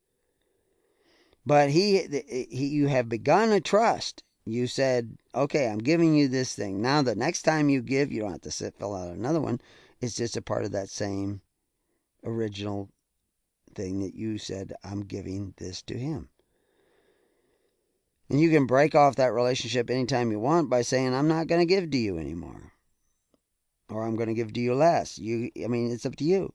B: But you have begun a trust. You said, okay, I'm giving you this thing. Now the next time you give, you don't have to fill out another one. It's just a part of that same original thing that you said, I'm giving this to him. And you can break off that relationship anytime you want by saying, I'm not going to give to you anymore. Or I'm going to give to you less. It's up to you.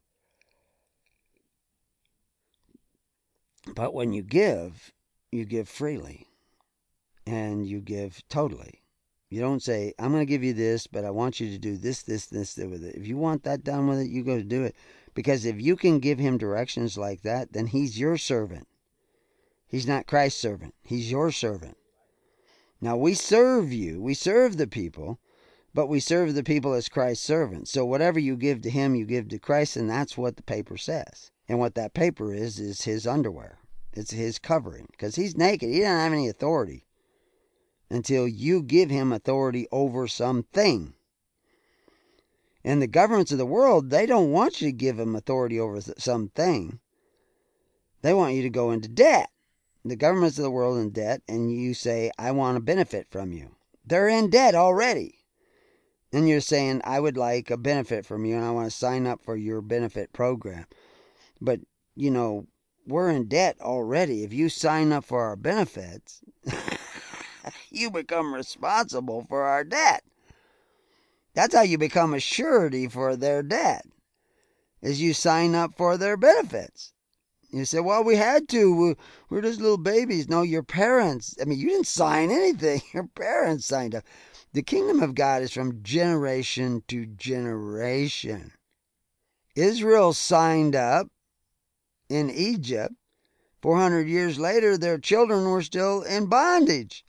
B: But when you give freely. And you give totally. You don't say, I'm going to give you this, but I want you to do this with it. If you want that done with it, you go do it. Because if you can give him directions like that, then he's your servant. He's not Christ's servant. He's your servant. Now, we serve you. We serve the people, but we serve the people as Christ's servants. So whatever you give to him, you give to Christ, and that's what the paper says. And what that paper is his underwear. It's his covering. Because he's naked. He doesn't have any authority until you give him authority over something. And the governments of the world, they don't want you to give them authority over something. They want you to go into debt. The governments of the world in debt, and you say, I want to benefit from you. They're in debt already. And you're saying, I would like a benefit from you, and I want to sign up for your benefit program. But, we're in debt already. If you sign up for our benefits, you become responsible for our debt. That's how you become a surety for their debt, is you sign up for their benefits. You say, well, we had to. We're just little babies. No, your parents. You didn't sign anything. Your parents signed up. The kingdom of God is from generation to generation. Israel signed up in Egypt. 400 years later, their children were still in bondage.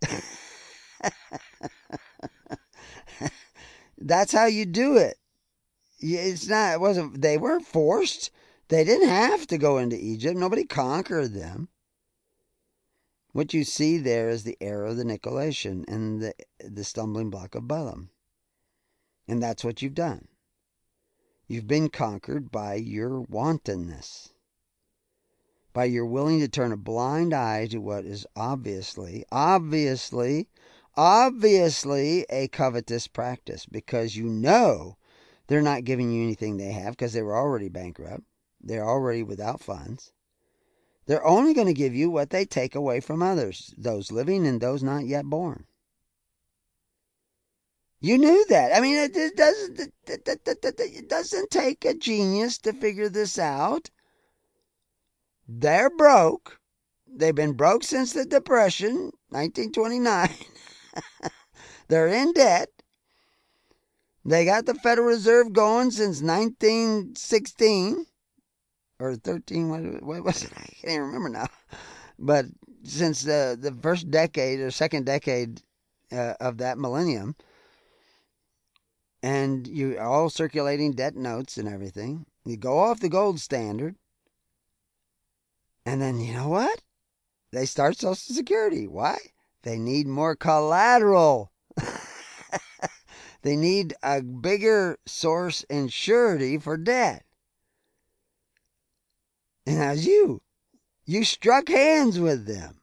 B: That's how you do it. They weren't forced. They didn't have to go into Egypt. Nobody conquered them. What you see there is the error of the Nicolaitan and the stumbling block of Balaam. And that's what you've done. You've been conquered by your wantonness. By your willing to turn a blind eye to what is obviously a covetous practice, because they're not giving you anything they have, because they were already bankrupt. They're already without funds. They're only going to give you what they take away from others, those living and those not yet born. You knew that. It doesn't take a genius to figure this out. They're broke. They've been broke since the Depression, 1929. They're in debt. They got the Federal Reserve going since 1916 or 13. What was it? I can't even remember now. But since the first decade or second decade of that millennium, and you are all circulating debt notes and everything. You go off the gold standard, and then you know what? they start Social Security. Why? They need more collateral. They need a bigger source and surety for debt. And as you struck hands with them.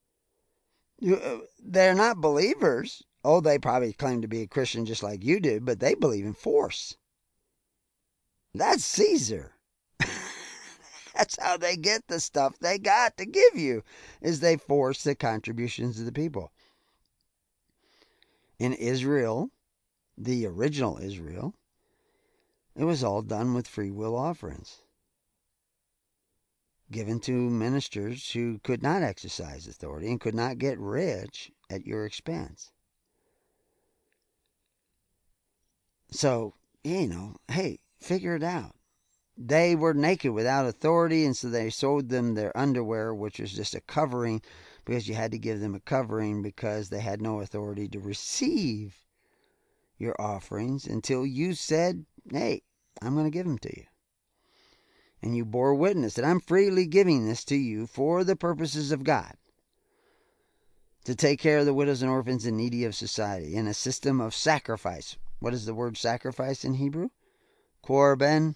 B: They're not believers. Oh, they probably claim to be a Christian just like you do, but they believe in force. That's Caesar. That's how they get the stuff they got to give you, is they force the contributions of the people. In Israel, the original Israel, it was all done with free will offerings given to ministers who could not exercise authority and could not get rich at your expense. So, hey, figure it out. They were naked without authority, and so they sold them their underwear, which was just a covering, because you had to give them a covering because they had no authority to receive your offerings until you said, hey, I'm going to give them to you. And you bore witness that I'm freely giving this to you for the purposes of God, to take care of the widows and orphans and needy of society in a system of sacrifice. What is the word sacrifice in Hebrew? Korban.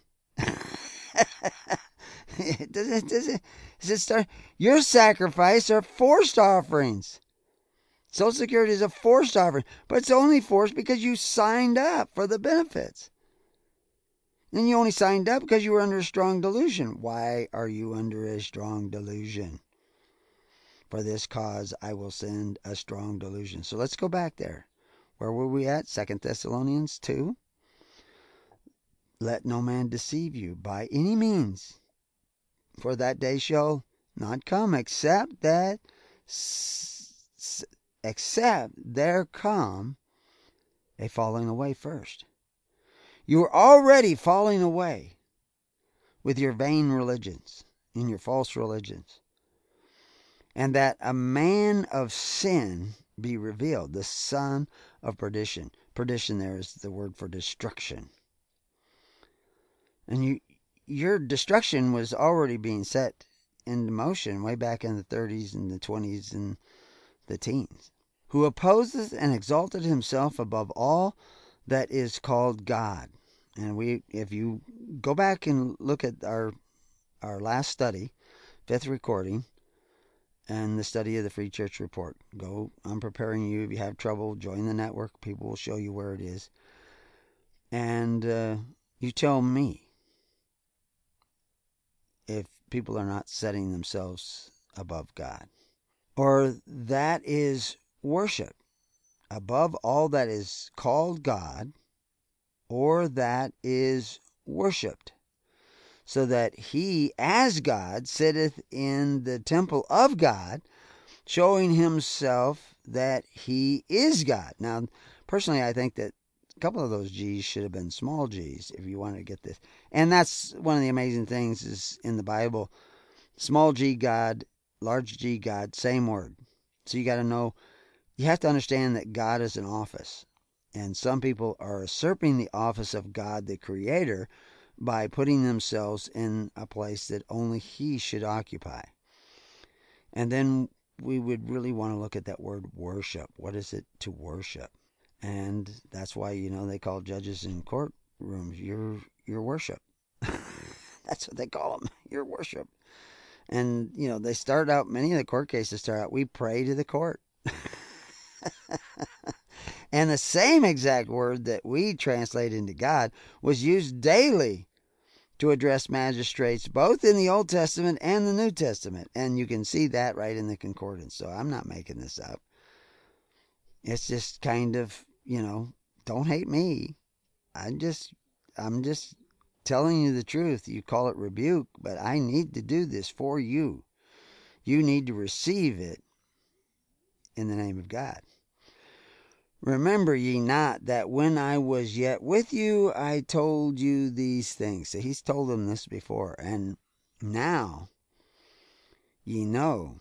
B: Does it start? Your sacrifice are forced offerings. Social Security is a forced offering, but it's only forced because you signed up for the benefits. And you only signed up because you were under a strong delusion. Why are you under a strong delusion? For this cause I will send a strong delusion. So let's go back there. Where were we at? 2 Thessalonians 2. Let no man deceive you by any means, for that day shall not come except there come a falling away first. You are already falling away with your vain religions and your false religions. And that a man of sin be revealed, the son of perdition. Perdition there is the word for destruction. And your destruction was already being set into motion way back in the 30s and the 20s and the teens. Who opposes and exalted himself above all that is called God. And if you go back and look at our last study, 5th recording, and the study of the Free Church Report. I'm preparing you. If you have trouble, join the network. People will show you where it is. And you tell me if people are not setting themselves above God. Or that is worship above all that is called God, or that is worshipped, so that he, as God, sitteth in the temple of God, showing himself that he is God. Now, personally, I think that a couple of those G's should have been small G's if you wanted to get this. And that's one of the amazing things is in the Bible, small G God, large G God, same word. So you got to know, you have to understand that God is an office. And some people are usurping the office of God the Creator by putting themselves in a place that only he should occupy. And then we would really want to look at that word worship. What is it to worship? And that's why, they call judges in courtrooms your worship. That's what they call them, your worship. And, they start out, many of the court cases start out, we pray to the court. And the same exact word that we translate into God was used daily to address magistrates, both in the Old Testament and the New Testament. And you can see that right in the concordance. So I'm not making this up. It's just kind of, don't hate me. I'm just telling you the truth. You call it rebuke, but I need to do this for you. You need to receive it in the name of God. Remember ye not that when I was yet with you, I told you these things. So he's told them this before. And now ye know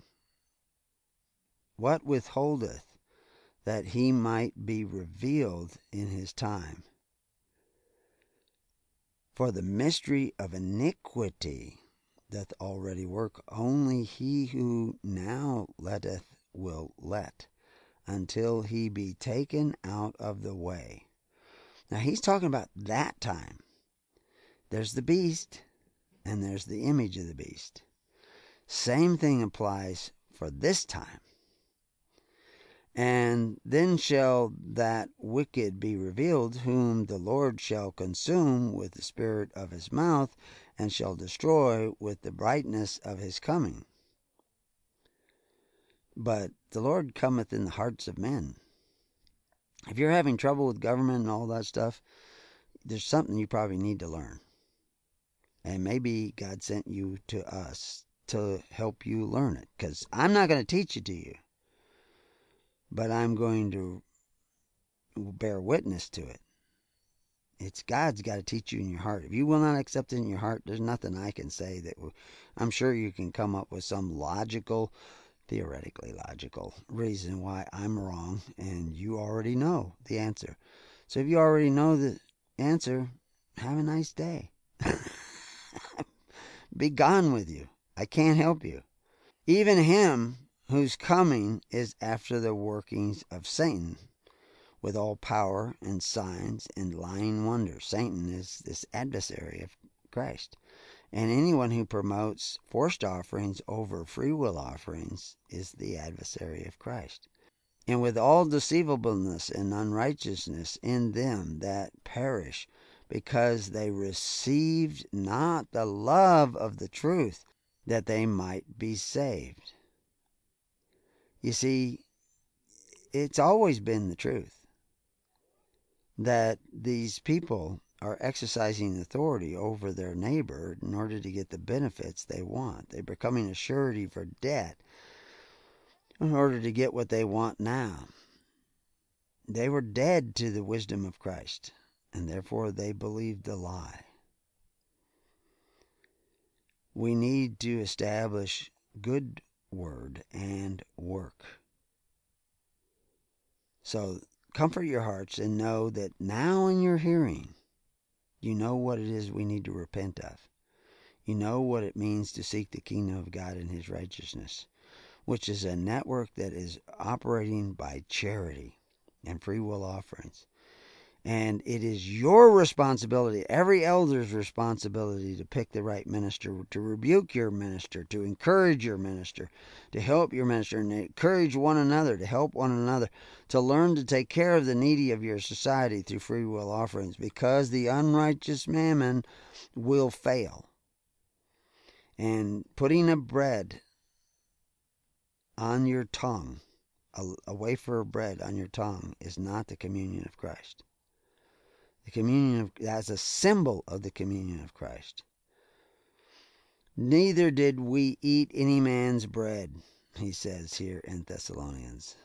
B: what withholdeth, that he might be revealed in his time. For the mystery of iniquity doth already work. Only he who now letteth will let, until he be taken out of the way. Now he's talking about that time. There's the beast, and there's the image of the beast. Same thing applies for this time. And then shall that wicked be revealed, whom the Lord shall consume with the spirit of his mouth, and shall destroy with the brightness of his coming. But the Lord cometh in the hearts of men. If you're having trouble with government and all that stuff, there's something you probably need to learn. And maybe God sent you to us to help you learn it. Because I'm not going to teach it to you, but I'm going to bear witness to it. It's God's got to teach you in your heart. If you will not accept it in your heart, there's nothing I can say that I'm sure you can come up with some logical, theoretically logical reason why I'm wrong, and you already know the answer. So if you already know the answer, have a nice day. Be gone with you. I can't help you. Even him whose coming is after the workings of Satan, with all power and signs and lying wonders. Satan is this adversary of Christ. And anyone who promotes forced offerings over free will offerings is the adversary of Christ. And with all deceivableness and unrighteousness in them that perish, because they received not the love of the truth, that they might be saved. You see, it's always been the truth that these people are exercising authority over their neighbor in order to get the benefits they want. They're becoming a surety for debt in order to get what they want now. They were dead to the wisdom of Christ, and therefore they believed the lie. We need to establish good word and work. So comfort your hearts and know that now in your hearing, you know what it is we need to repent of. You know what it means to seek the kingdom of God and his righteousness, which is a network that is operating by charity and free will offerings. And it is your responsibility, every elder's responsibility, to pick the right minister, to rebuke your minister, to encourage your minister, to help your minister, and encourage one another, to help one another, to learn to take care of the needy of your society through free will offerings, because the unrighteous mammon will fail. And putting a bread on your tongue, a wafer of bread on your tongue, is not the communion of Christ. The communion as a symbol of the communion of Christ. Neither did we eat any man's bread, he says here in Thessalonians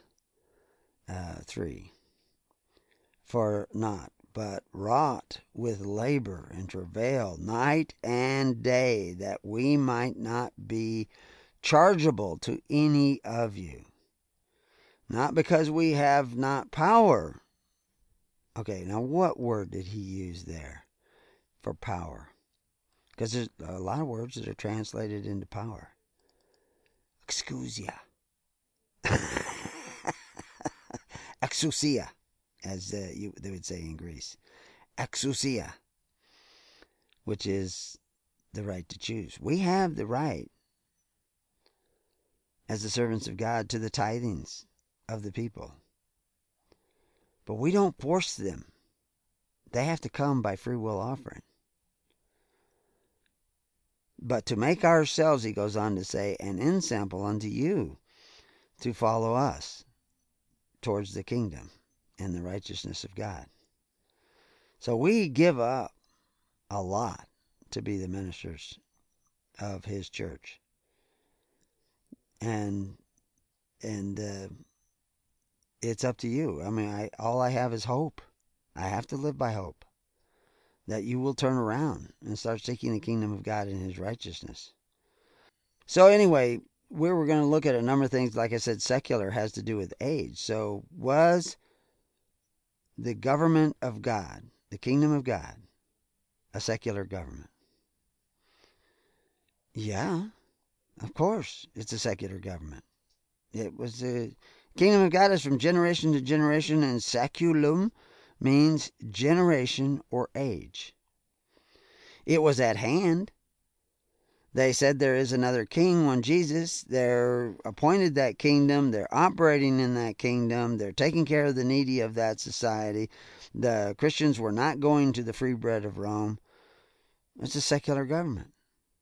B: 3. For not, but wrought with labor and travail night and day, that we might not be chargeable to any of you. Not because we have not power. Okay, now what word did he use there for power? Because there's a lot of words that are translated into power. Exousia. Exousia, as they would say in Greece. Exousia, which is the right to choose. We have the right, as the servants of God, to the tithings of the people. But we don't force them. They have to come by free will offering. But to make ourselves, he goes on to say, an ensample unto you, to follow us towards the kingdom and the righteousness of God. So we give up a lot to be the ministers of his church. And it's up to you. I mean, all I have is hope. I have to live by hope that you will turn around and start seeking the kingdom of God and his righteousness. So anyway, we were going to look at a number of things. Like I said, secular has to do with age. So was the government of God, the kingdom of God, a secular government? Yeah, of course, it's a secular government. It was the kingdom of God is from generation to generation, and saculum means generation or age. It was at hand. They said there is another king, one Jesus. They're appointed that kingdom. They're operating in that kingdom. They're taking care of the needy of that society. The Christians were not going to the free bread of Rome. It's a secular government.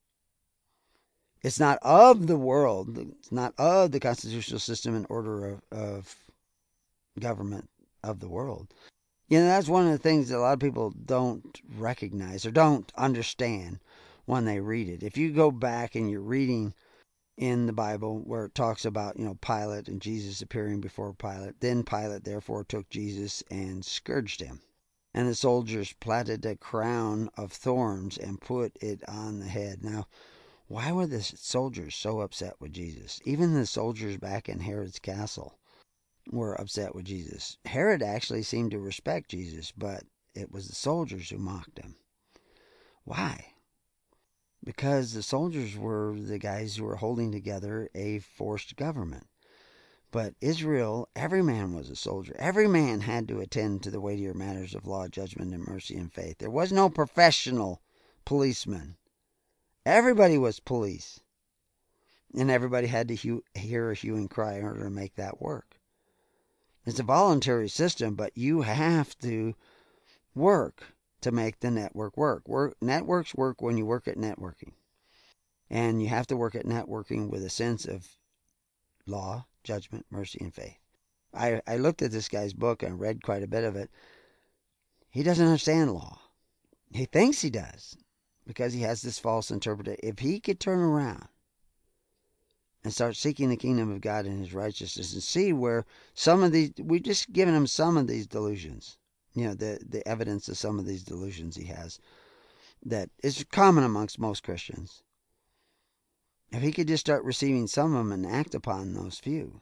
B: It's not of the world. It's not of the constitutional system and order of government of the world. That's one of the things that a lot of people don't recognize or don't understand when they read it. If you go back and you're reading in the Bible where it talks about, Pilate and Jesus appearing before Pilate, then Pilate therefore took Jesus and scourged him. And the soldiers plaited a crown of thorns and put it on the head. Now, why were the soldiers so upset with Jesus? Even the soldiers back in Herod's castle were upset with Jesus. Herod actually seemed to respect Jesus, but it was the soldiers who mocked him. Why? Because the soldiers were the guys who were holding together a forced government. But Israel, every man was a soldier. Every man had to attend to the weightier matters of law, judgment, and mercy and faith. There was no professional policeman. Everybody was police. And everybody had to hear a hue and cry in order to make that work. It's a voluntary system, but you have to work to make the network work. Networks work when you work at networking. And you have to work at networking with a sense of law, judgment, mercy, and faith. I looked at this guy's book and read quite a bit of it. He doesn't understand law. He thinks he does because he has this false interpretation. If he could turn around and start seeking the kingdom of God and his righteousness and see where some of these, we've just given him some of these delusions, the evidence of some of these delusions he has that is common amongst most Christians. If he could just start receiving some of them and act upon those few,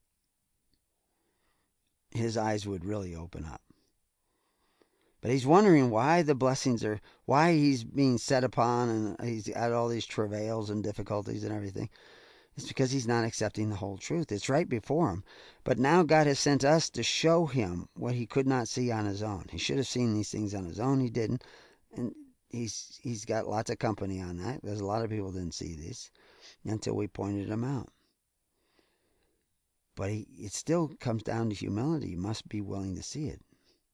B: his eyes would really open up. But he's wondering why the blessings are, why he's being set upon and he's got all these travails and difficulties and everything. It's because he's not accepting the whole truth. It's right before him. But now God has sent us to show him what he could not see on his own. He should have seen these things on his own. He didn't. And he's got lots of company on that. There's a lot of people didn't see these until we pointed them out. But it still comes down to humility. You must be willing to see it.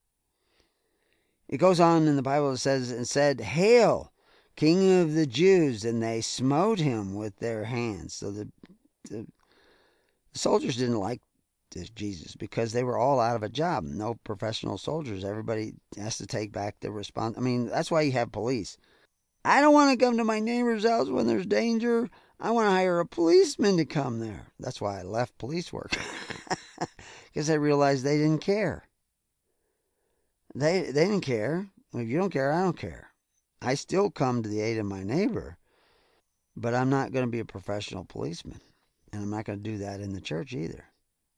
B: It goes on in the Bible, it says, and said, "Hail, King of the Jews," and they smote him with their hands. So the soldiers didn't like this Jesus because they were all out of a job. No professional soldiers. Everybody has to take back the response. I mean, that's why you have police. I don't want to come to my neighbor's house when there's danger. I want to hire a policeman to come there. That's why I left police work. Because I realized they didn't care. They didn't care. If you don't care, I don't care. I still come to the aid of my neighbor, but I'm not going to be a professional policeman. And I'm not going to do that in the church either.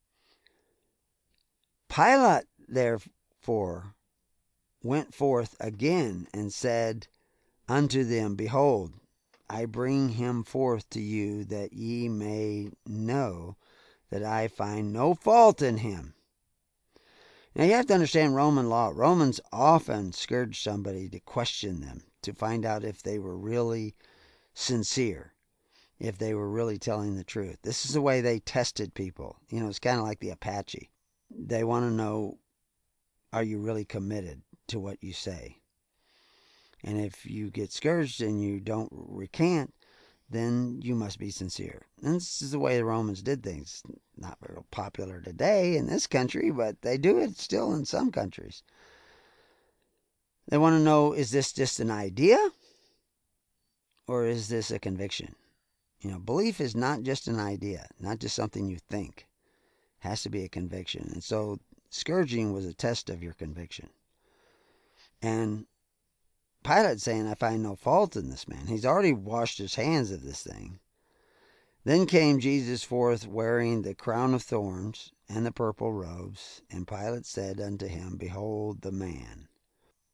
B: Pilate, therefore, went forth again and said unto them, "Behold, I bring him forth to you, that ye may know that I find no fault in him." Now you have to understand Roman law. Romans often scourged somebody to question them, to find out if they were really sincere, if they were really telling the truth. This is the way they tested people. It's kind of like the Apache. They want to know, are you really committed to what you say? And if you get scourged and you don't recant, then you must be sincere. And this is the way the Romans did things. Not very popular today in this country, but they do it still in some countries. They want to know, is this just an idea? Or is this a conviction? Belief is not just an idea, not just something you think. It has to be a conviction. And so scourging was a test of your conviction. And Pilate saying, "I find no fault in this man." He's already washed his hands of this thing. Then came Jesus forth wearing the crown of thorns and the purple robes. And Pilate said unto him, "Behold the man."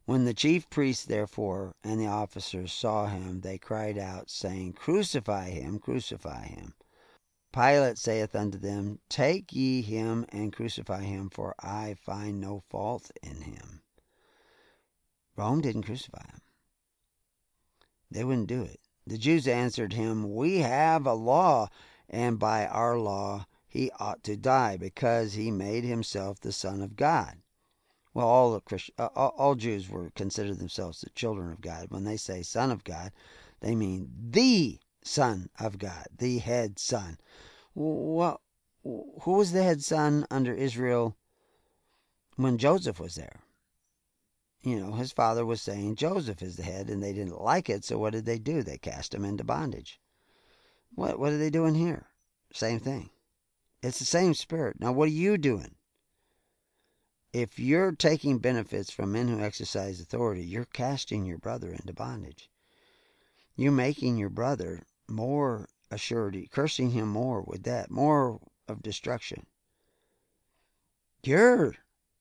B: When the chief priests, therefore, and the officers saw him, they cried out, saying, Crucify him, crucify him. Pilate saith unto them, Take ye him, and crucify him, for I find no fault in him. Rome didn't crucify him. They wouldn't do it. The Jews answered him, We have a law, and by our law he ought to die, because he made himself the Son of God. Well, all Jews were considered themselves the children of God. When they say Son of God, they mean the Son of God, the head son. Well, who was the head son under Israel when Joseph was there? His father was saying Joseph is the head, and they didn't like it, so what did they do? They cast him into bondage. What are they doing here? Same thing. It's the same spirit. Now, what are you doing? If you're taking benefits from men who exercise authority, you're casting your brother into bondage. You're making your brother more assured, cursing him more with that, more of destruction. You're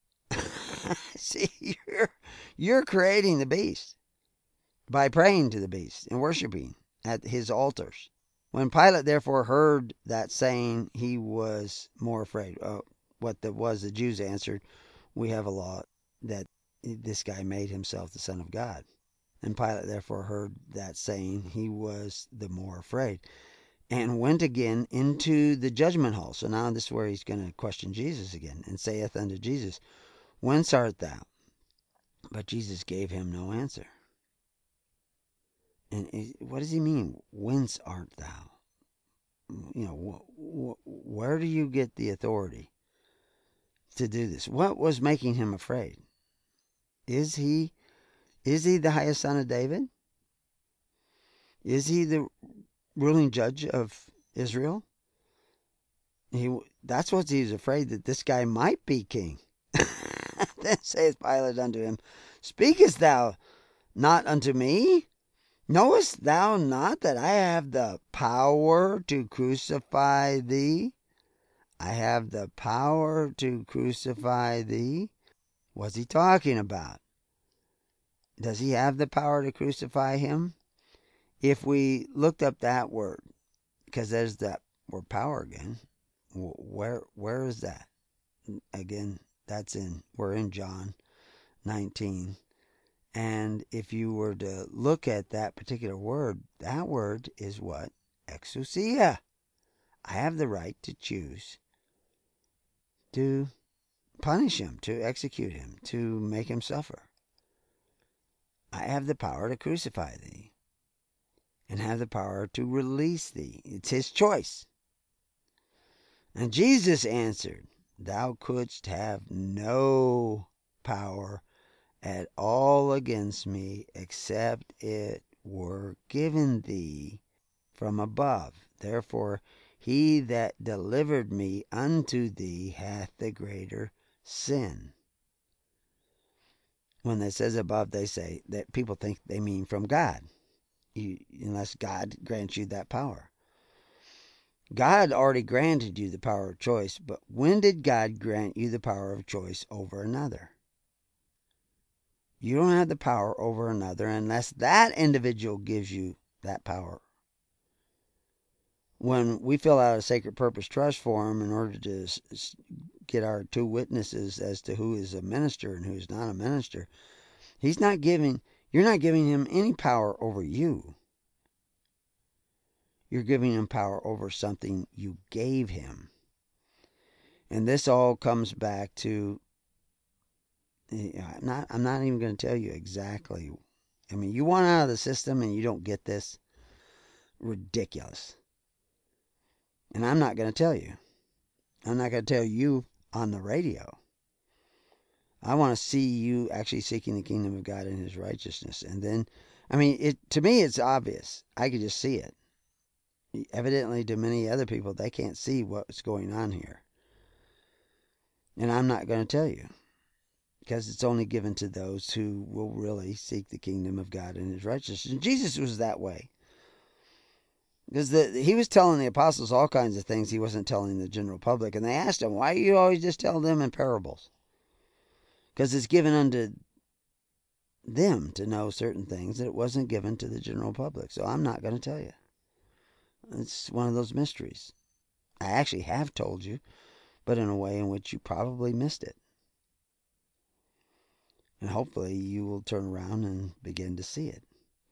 B: creating the beast by praying to the beast and worshiping at his altars. When Pilate therefore heard that saying, he was more afraid. The Jews answered, We have a law that this guy made himself the Son of God. And Pilate therefore heard that saying, he was the more afraid, and went again into the judgment hall. So now this is where he's going to question Jesus again, and saith unto Jesus, Whence art thou? But Jesus gave him no answer. And what does he mean, whence art thou? Where do you get the authority to do this? What was making him afraid? Is he the highest son of David? Is he the ruling judge of Israel? That's what he was afraid, that this guy might be king. Then saith Pilate unto him, Speakest thou not unto me? Knowest thou not that I have the power to crucify thee? I have the power to crucify thee. What's he talking about? Does he have the power to crucify him? If we looked up that word, because there's that word power again, where is that? Again, we're in John 19. And if you were to look at that particular word, that word is what? Exousia. I have the right to choose to punish him, to execute him, to make him suffer. I have the power to crucify thee, and have the power to release thee. It's his choice. And Jesus answered, Thou couldst have no power at all against me, except it were given thee from above. Therefore he that delivered me unto thee hath the greater sin. When it says above, they say that people think they mean from God, unless God grants you that power. God already granted you the power of choice, but when did God grant you the power of choice over another? You don't have the power over another unless that individual gives you that power. When we fill out a sacred purpose trust form in order to get our two witnesses as to who is a minister and who's not a minister, you're not giving him any power over you. You're giving him power over something you gave him. And this all comes back to, I'm not even going to tell you exactly. I mean, you want out of the system and you don't get this? Ridiculous. And I'm not going to tell you. I'm not going to tell you on the radio. I want to see you actually seeking the kingdom of God and his righteousness. And then, to me, it's obvious. I could just see it. Evidently, to many other people, they can't see what's going on here. And I'm not going to tell you, because it's only given to those who will really seek the kingdom of God and his righteousness. And Jesus was that way. Because he was telling the apostles all kinds of things he wasn't telling the general public. And they asked him, why do you always just tell them in parables? Because it's given unto them to know certain things that wasn't given to the general public. So I'm not going to tell you. It's one of those mysteries. I actually have told you, but in a way in which you probably missed it. And hopefully you will turn around and begin to see it.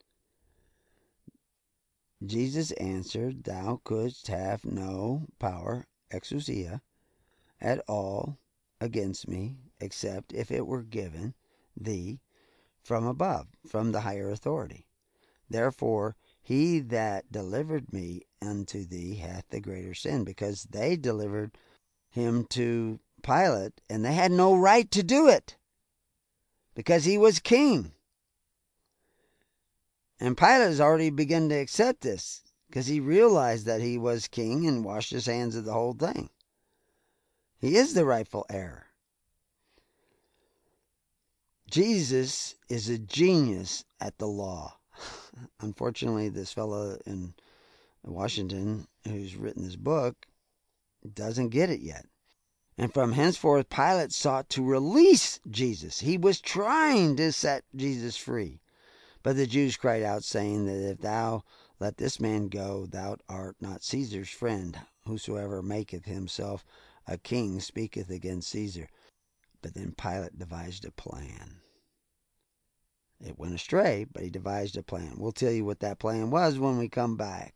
B: Jesus answered, Thou couldst have no power, exousia, at all against me, except if it were given thee from above, from the higher authority. Therefore, he that delivered me unto thee hath the greater sin, because they delivered him to Pilate, and they had no right to do it, because he was king. And Pilate has already begun to accept this, because he realized that he was king and washed his hands of the whole thing. He is the rightful heir. Jesus is a genius at the law. Unfortunately, this fellow in Washington who's written this book doesn't get it yet. And from henceforth, Pilate sought to release Jesus. He was trying to set Jesus free. But the Jews cried out, saying that if thou let this man go, thou art not Caesar's friend. Whosoever maketh himself a king speaketh against Caesar. But then Pilate devised a plan. It went astray, but he devised a plan. We'll tell you what that plan was when we come back.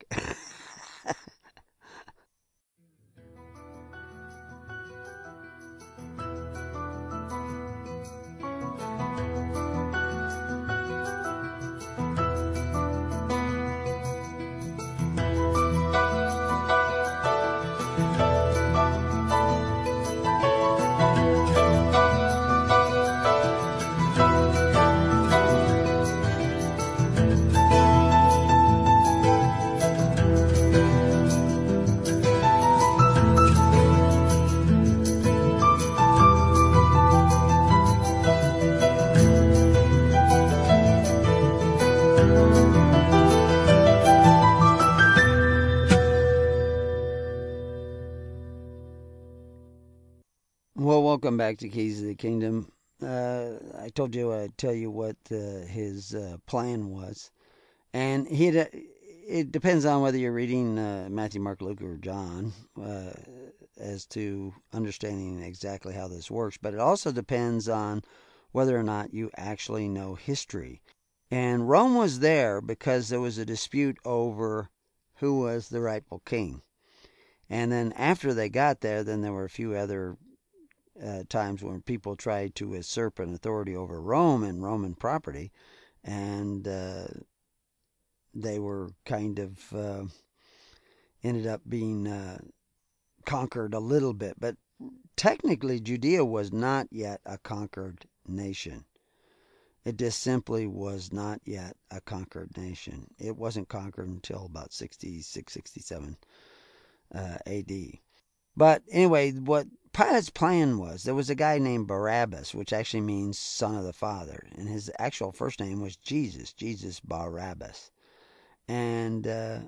B: Well, welcome back to Keys of the Kingdom. I told you I'd tell you what his plan was. And it depends on whether you're reading Matthew, Mark, Luke, or John as to understanding exactly how this works. But it also depends on whether or not you actually know history. And Rome was there because there was a dispute over who was the rightful king. And then after they got there, then there were a few other times when people tried to usurp an authority over Rome and Roman property. And they were kind of ended up being conquered a little bit. But technically, Judea was not yet a conquered nation. It just simply was not yet a conquered nation. It wasn't conquered until about 66, 67 AD. But anyway, what Pilate's plan was, there was a guy named Barabbas, which actually means son of the Father. And his actual first name was Jesus Barabbas. And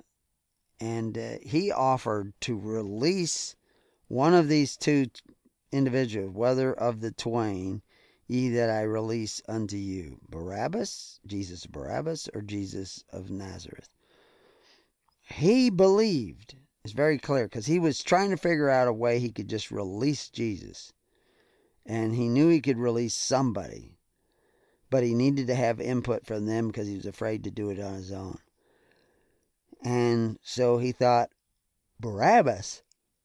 B: he offered to release one of these two individuals, whether of the twain, ye that I release unto you, Barabbas, Jesus Barabbas, or Jesus of Nazareth. He believed, it's very clear, because he was trying to figure out a way he could just release Jesus. And he knew he could release somebody, but he needed to have input from them because he was afraid to do it on his own. And so he thought, Barabbas,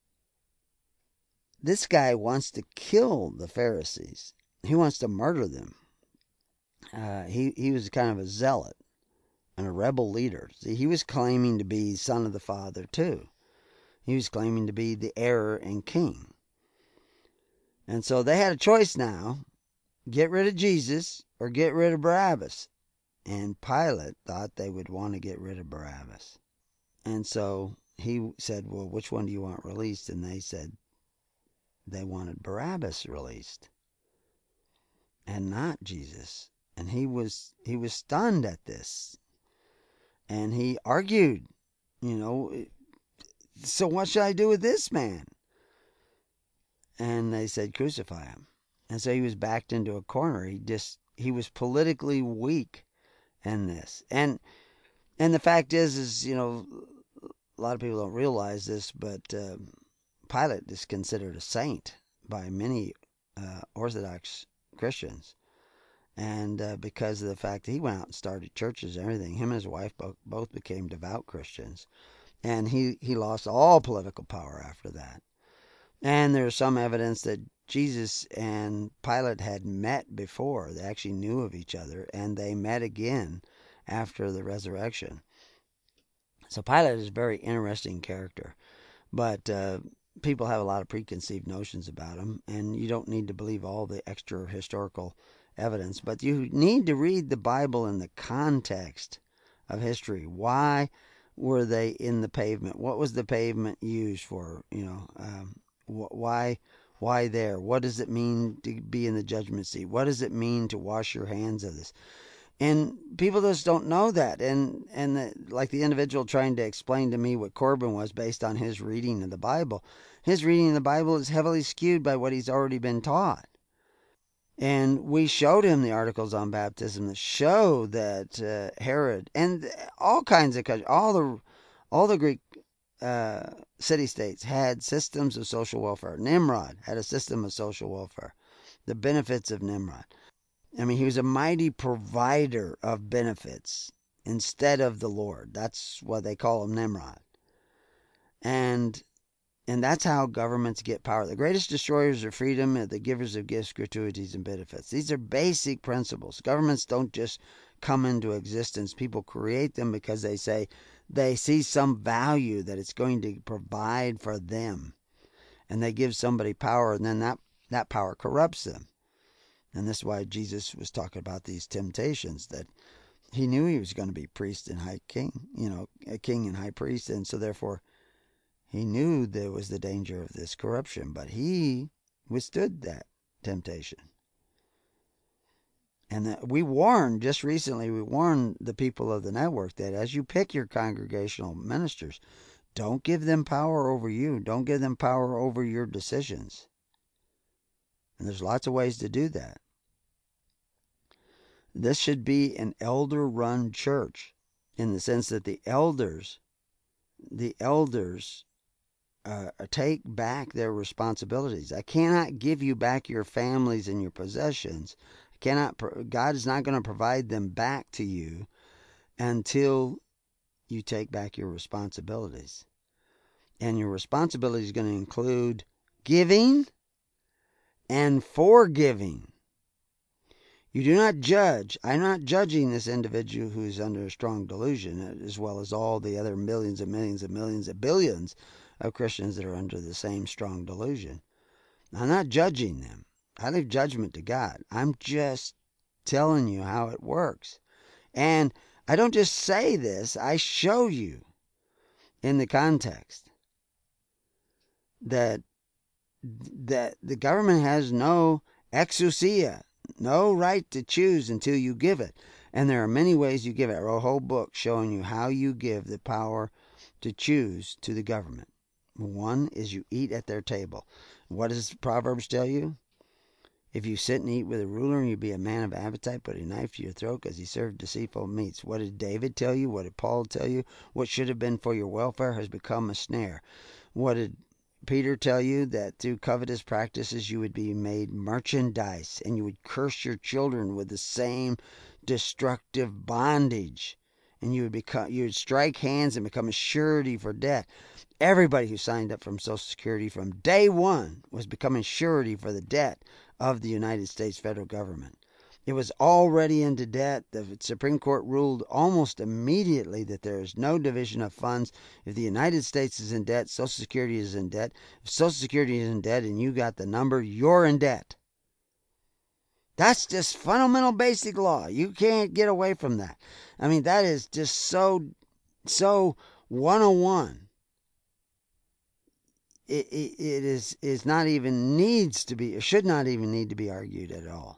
B: this guy wants to kill the Pharisees. He wants to murder them. He was kind of a zealot and a rebel leader. See, he was claiming to be son of the Father too. He was claiming to be the heir and king. And so they had a choice now. Get rid of Jesus or get rid of Barabbas. And Pilate thought they would want to get rid of Barabbas. And so he said, well, which one do you want released? And they said they wanted Barabbas released and not Jesus. And he was stunned at this. And he argued, so what should I do with this man? And they said, crucify him. And so he was backed into a corner. He just he was politically weak in this. And the fact is, a lot of people don't realize this, but Pilate is considered a saint by many Orthodox Christians. And because of the fact that he went out and started churches and everything, him and his wife both became devout Christians. And he lost all political power after that. And there's some evidence that Jesus and Pilate had met before. They actually knew of each other, and they met again after the resurrection. So Pilate is a very interesting character. But people have a lot of preconceived notions about him, and you don't need to believe all the extra historical evidence. But you need to read the Bible in the context of history. Why were they in the pavement? What was the pavement used for? Why there? What does it mean to be in the judgment seat? What does it mean to wash your hands of this? And people just don't know that. Like the individual trying to explain to me what Corbin was based on his reading of the Bible. His reading of the Bible is heavily skewed by what he's already been taught. And we showed him the articles on baptism that show that Herod and all kinds of countries, all the Greek city-states had systems of social welfare. Nimrod had a system of social welfare. The benefits of Nimrod. I mean, he was a mighty provider of benefits instead of the Lord. That's why they call him Nimrod. And that's how governments get power. The greatest destroyers of freedom are the givers of gifts, gratuities, and benefits. These are basic principles. Governments don't just come into existence. People create them because they see some value that it's going to provide for them. And they give somebody power, and then that power corrupts them. And this is why Jesus was talking about these temptations, that he knew he was going to be priest and high king, a king and high priest. And so therefore, he knew there was the danger of this corruption, but he withstood that temptation. And we warned, just recently, we warned the people of the network that as you pick your congregational ministers, don't give them power over you. Don't give them power over your decisions. And there's lots of ways to do that. This should be an elder-run church in the sense that the elders take back their responsibilities. I cannot give you back your families and your possessions. God is not going to provide them back to you until you take back your responsibilities. And your responsibility is going to include giving and forgiving. You do not judge. I'm not judging this individual who is under a strong delusion, as well as all the other millions and millions and millions and billions of Christians that are under the same strong delusion. I'm not judging them. I leave judgment to God. I'm just telling you how it works. And I don't just say this, I show you in the context that the government has no exousia, no right to choose until you give it. And there are many ways you give it. I wrote a whole book showing you how you give the power to choose to the government. One is you eat at their table. What does Proverbs tell you? If you sit and eat with a ruler, and you be a man of appetite, put a knife to your throat because he served deceitful meats. What did David tell you? What did Paul tell you? What should have been for your welfare has become a snare. What did Peter tell you? That through covetous practices you would be made merchandise, and you would curse your children with the same destructive bondage, and you would strike hands and become a surety for death. Everybody who signed up from Social Security from day one was becoming surety for the debt of the United States federal government. It was already into debt. The Supreme Court ruled almost immediately that there is no division of funds. If the United States is in debt, Social Security is in debt. If Social Security is in debt and you got the number, you're in debt. That's just fundamental basic law. You can't get away from that. I mean, that is just so 101. It is not even needs to be, it should not even need to be argued at all.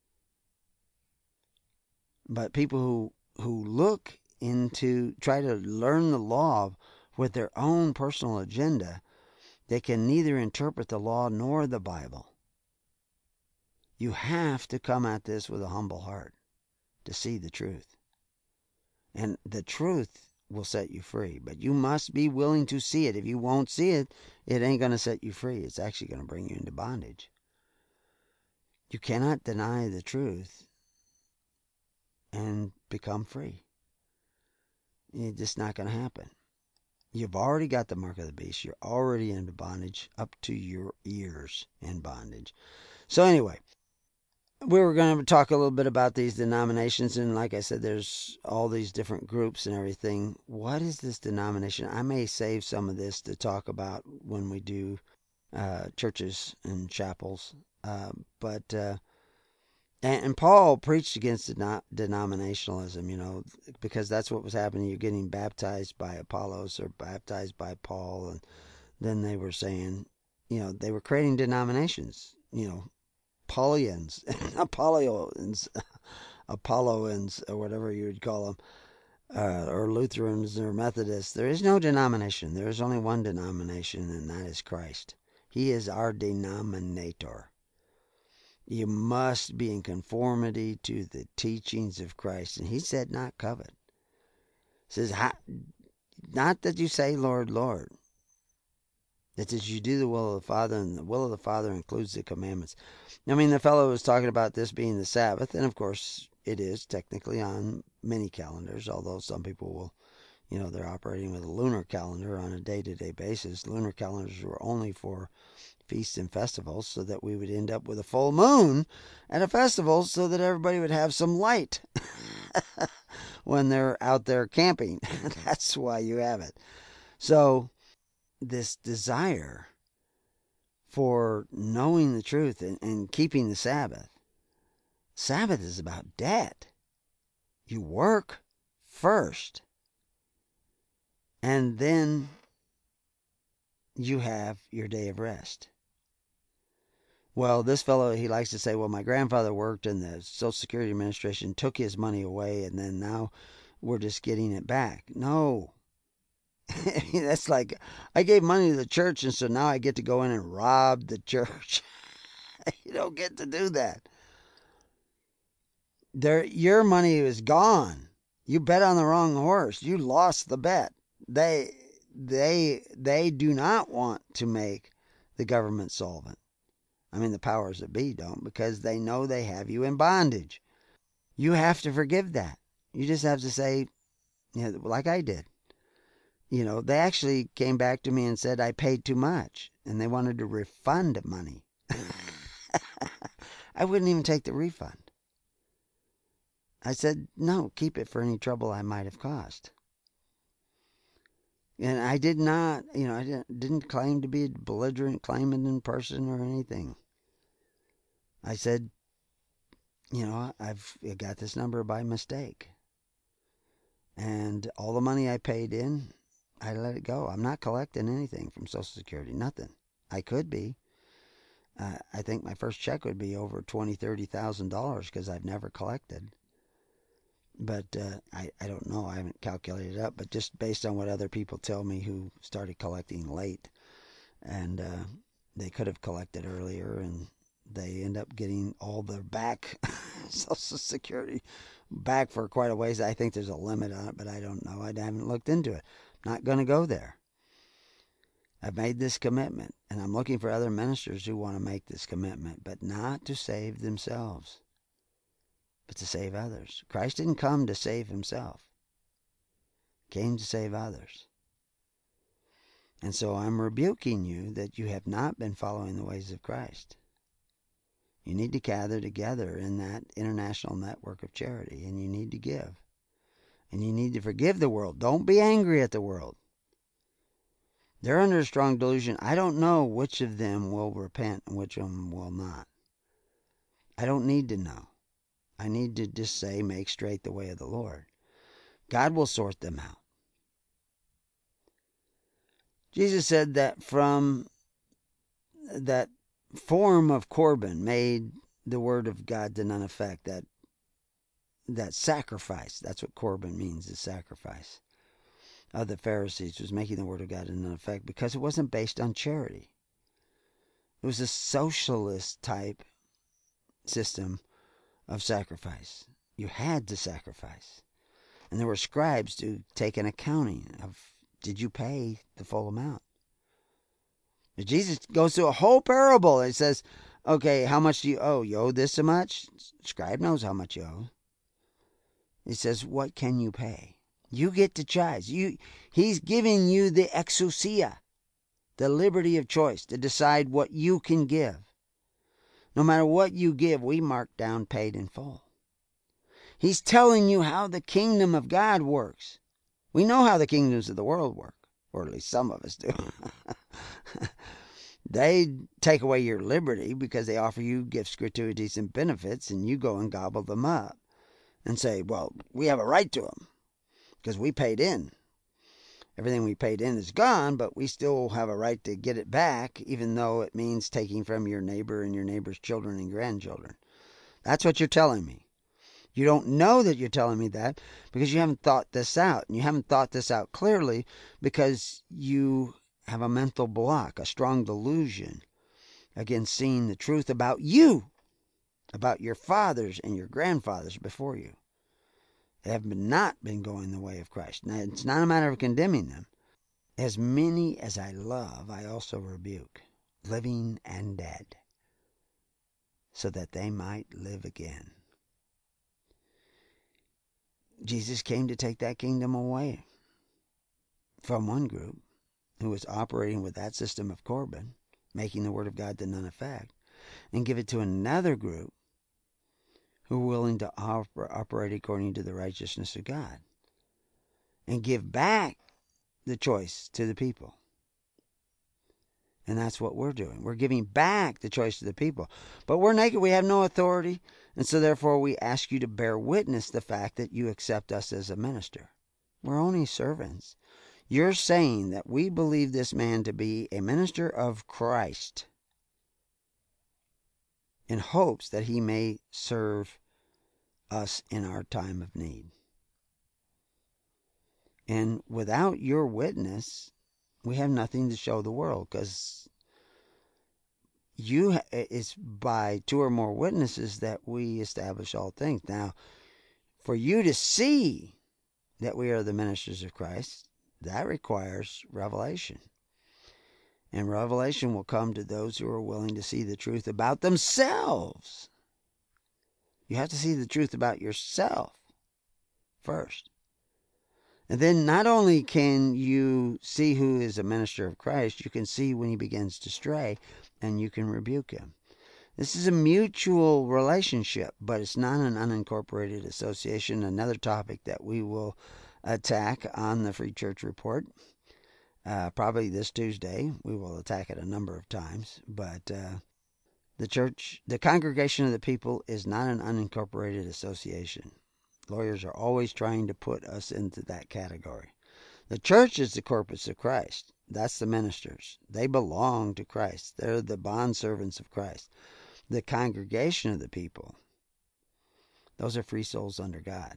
B: But people who look into, try to learn the law with their own personal agenda, they can neither interpret the law nor the Bible. You have to come at this with a humble heart to see the truth. And the truth will set you free, but you must be willing to see it. If you won't see it, it ain't going to set you free. It's actually going to bring you into bondage. You cannot deny the truth and become free. It's just not going to happen. You've already got the mark of the beast. You're already into bondage, up to your ears in bondage. So anyway, we were going to talk a little bit about these denominations, and like I said, there's all these different groups and everything. What is this denomination? I may save some of this to talk about when we do churches and chapels. And Paul preached against denominationalism, because that's what was happening. You're getting baptized by Apollos or baptized by Paul, and then they were saying, they were creating denominations, Paulians, Apolloans, or whatever you would call them, or Lutherans or Methodists. There is no denomination. There is only one denomination, and that is Christ. He is our denominator. You must be in conformity to the teachings of Christ. And he said, not covet. He says, not that you say, Lord, Lord. It's that you do the will of the Father, and the will of the Father includes the commandments. I mean, the fellow was talking about this being the Sabbath, and of course it is technically on many calendars, although some people will, they're operating with a lunar calendar on a day-to-day basis. Lunar calendars were only for feasts and festivals, so that we would end up with a full moon at a festival, so that everybody would have some light when they're out there camping. That's why you have it. So this desire for knowing the truth and keeping the Sabbath. Sabbath is about debt. You work first, and then you have your day of rest. Well, this fellow, he likes to say, well, my grandfather worked and the Social Security Administration took his money away, and then now we're just getting it back. No. That's like, I gave money to the church, and so now I get to go in and rob the church. You don't get to do that. Your money is gone. You bet on the wrong horse. You lost the bet. They do not want to make the government solvent. I mean, the powers that be don't, because they know they have you in bondage. You have to forgive that. You just have to say, like I did. They actually came back to me and said I paid too much, and they wanted to refund money. I wouldn't even take the refund. I said, no, keep it for any trouble I might have caused. And I did not, I didn't claim to be a belligerent claimant in person or anything. I said, I've got this number by mistake. And all the money I paid in, I let it go. I'm not collecting anything from Social Security, nothing. I could be. I think my first check would be over $20,000, $30,000 because I've never collected. But I don't know. I haven't calculated it up. But just based on what other people tell me who started collecting late, and they could have collected earlier, and they end up getting all their back Social Security back for quite a ways. I think there's a limit on it, but I don't know. I haven't looked into it. Not going to go there. I've made this commitment, and I'm looking for other ministers who want to make this commitment, but not to save themselves, but to save others. Christ didn't come to save himself. He came to save others. And so I'm rebuking you that you have not been following the ways of Christ. You need to gather together in that international network of charity, and you need to give. And you need to forgive the world. Don't be angry at the world. They're under a strong delusion. I don't know which of them will repent and which of them will not. I don't need to know. I need to just say, make straight the way of the Lord. God will sort them out. Jesus said that from that form of Corban made the word of God to none effect. That sacrifice, that's what Corban means, is sacrifice, of the Pharisees was making the word of God to none effect because it wasn't based on charity. It was a socialist type system of sacrifice. You had to sacrifice. And there were scribes to take an accounting of, did you pay the full amount? But Jesus goes through a whole parable. It says, okay, how much do you owe? You owe this much? Scribe knows how much you owe. He says, what can you pay? You get to choose. He's giving you the exousia, the liberty of choice to decide what you can give. No matter what you give, we mark down paid in full. He's telling you how the kingdom of God works. We know how the kingdoms of the world work, or at least some of us do. They take away your liberty because they offer you gifts, gratuities, and benefits, and you go and gobble them up and say, well, we have a right to them because we paid in. Everything we paid in is gone, but we still have a right to get it back, even though it means taking from your neighbor and your neighbor's children and grandchildren. That's what you're telling me. You don't know that you're telling me that because you haven't thought this out. And you haven't thought this out clearly because you have a mental block, a strong delusion against seeing the truth about you, about your fathers and your grandfathers before you. They have not been going the way of Christ. Now, it's not a matter of condemning them. As many as I love, I also rebuke, living and dead, so that they might live again. Jesus came to take that kingdom away from one group who was operating with that system of Corban, making the word of God to none effect, and give it to another group who were willing to operate according to the righteousness of God, and give back the choice to the people. And that's what we're doing. We're giving back the choice to the people. But we're naked. We have no authority. And so therefore we ask you to bear witness the fact that you accept us as a minister. We're only servants. You're saying that we believe this man to be a minister of Christ in hopes that he may serve us in our time of need. And without your witness, we have nothing to show the world, because it's by two or more witnesses that we establish all things. Now, for you to see that we are the ministers of Christ, that requires revelation. And revelation will come to those who are willing to see the truth about themselves. You have to see the truth about yourself first. And then not only can you see who is a minister of Christ, you can see when he begins to stray, and you can rebuke him. This is a mutual relationship, but it's not an unincorporated association, another topic that we will attack on the Free Church Report. Probably this Tuesday. We will attack it a number of times, but the church, the congregation of the people, is not an unincorporated association. Lawyers are always trying to put us into that category. The church is the corpus of Christ. That's the ministers. They belong to Christ. They're the bondservants of Christ. The congregation of the people, those are free souls under God.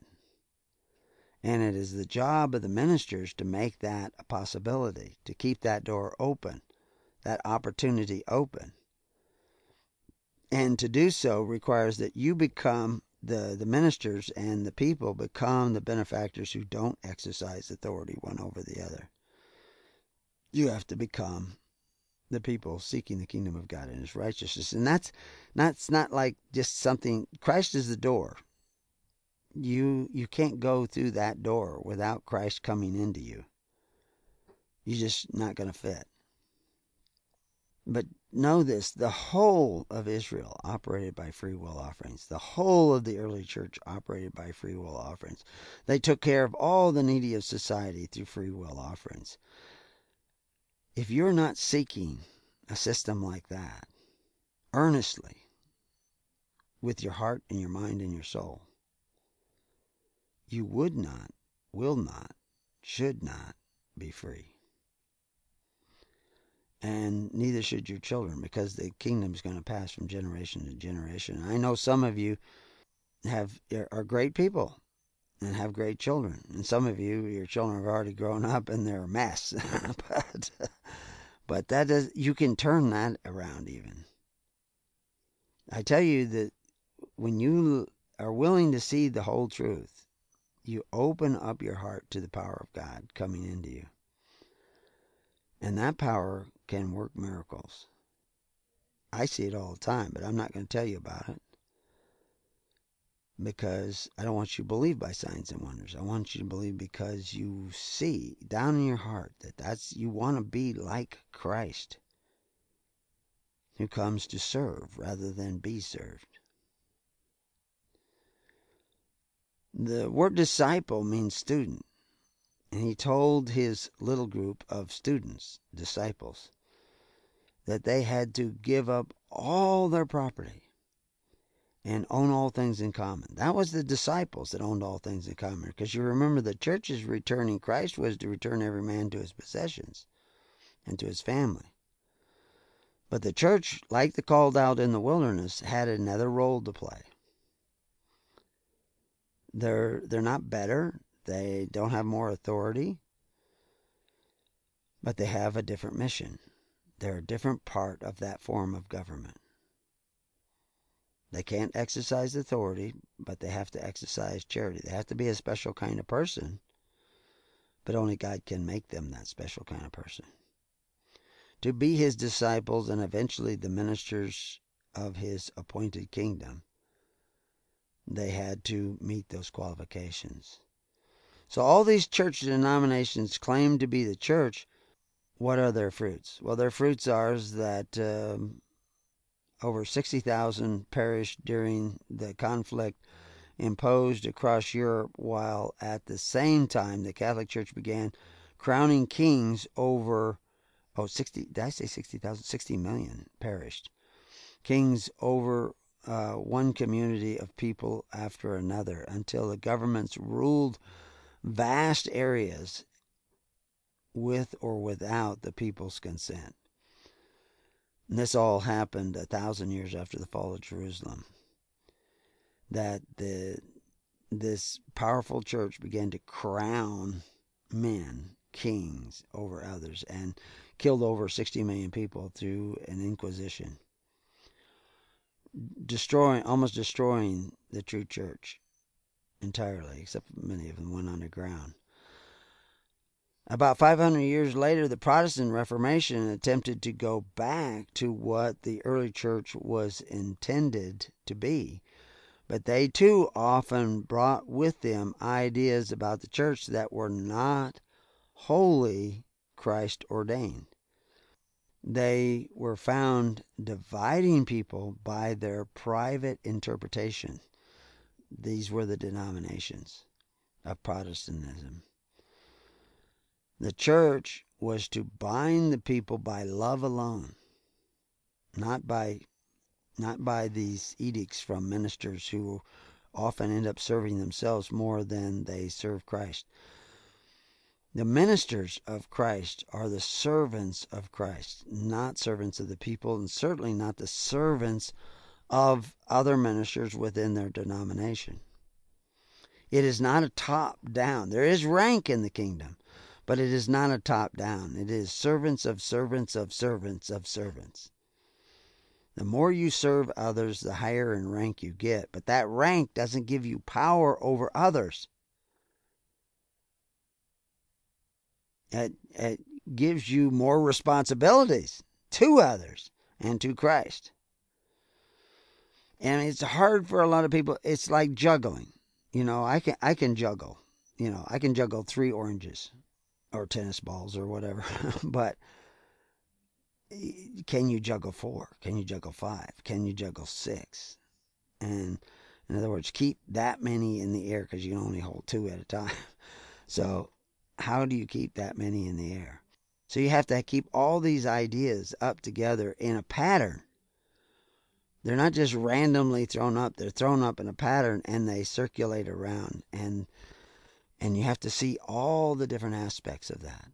B: And it is the job of the ministers to make that a possibility, to keep that door open, that opportunity open. And to do so requires that you become the ministers, and the people become the benefactors who don't exercise authority one over the other. You have to become the people seeking the kingdom of God and his righteousness. And that's not like just something. Christ is the door. You can't go through that door without Christ coming into you. You're just not going to fit. But know this, the whole of Israel operated by free will offerings. The whole of the early church operated by free will offerings. They took care of all the needy of society through free will offerings. If you're not seeking a system like that, earnestly, with your heart and your mind and your soul, you would not, will not, should not be free. And neither should your children, because the kingdom is going to pass from generation to generation. I know some of you are great people and have great children. And some of you, your children have already grown up and they're a mess. But you can turn that around even. I tell you that when you are willing to see the whole truth, you open up your heart to the power of God coming into you. And that power can work miracles. I see it all the time, but I'm not going to tell you about it, because I don't want you to believe by signs and wonders. I want you to believe because you see down in your heart that you want to be like Christ, who comes to serve rather than be served. The word disciple means student, and he told his little group of students, disciples, that they had to give up all their property and own all things in common. That was the disciples that owned all things in common, because you remember the church's return in Christ was to return every man to his possessions and to his family. But the church, like the called out in the wilderness, had another role to play. They're not better. They don't have more authority. But they have a different mission. They're a different part of that form of government. They can't exercise authority, but they have to exercise charity. They have to be a special kind of person, but only God can make them that special kind of person. To be his disciples and eventually the ministers of his appointed kingdom, they had to meet those qualifications. So all these church denominations claim to be the church. What are their fruits? Well, their fruits are that over 60,000 perished during the conflict imposed across Europe, while at the same time the Catholic Church began crowning kings over, did I say 60,000? 60 million perished. Kings over one community of people after another, until the governments ruled vast areas with or without the people's consent. And this all happened 1,000 years after the fall of Jerusalem. That this powerful church began to crown men, kings, over others, and killed over 60 million people through an inquisition, almost destroying the true church entirely, except many of them went underground. About 500 years later, the Protestant Reformation attempted to go back to what the early church was intended to be. But they too often brought with them ideas about the church that were not wholly Christ ordained. They were found dividing people by their private interpretation. These were the denominations of Protestantism. The church was to bind the people by love alone, not by these edicts from ministers who often end up serving themselves more than they serve Christ. The ministers of Christ are the servants of Christ, not servants of the people, and certainly not the servants of other ministers within their denomination. It is not a top-down. There is rank in the kingdom, but it is not a top-down. It is servants of servants of servants of servants. The more you serve others, the higher in rank you get. But that rank doesn't give you power over others. It gives you more responsibilities to others and to Christ. And it's hard for a lot of people. It's like juggling. I can juggle. I can juggle 3 oranges or tennis balls or whatever. But can you juggle 4? Can you juggle 5? Can you juggle 6? And in other words, keep that many in the air, because you can only hold 2 at a time. So how do you keep that many in the air? So you have to keep all these ideas up together in a pattern. They're not just randomly thrown up. They're thrown up in a pattern, and they circulate around. And you have to see all the different aspects of that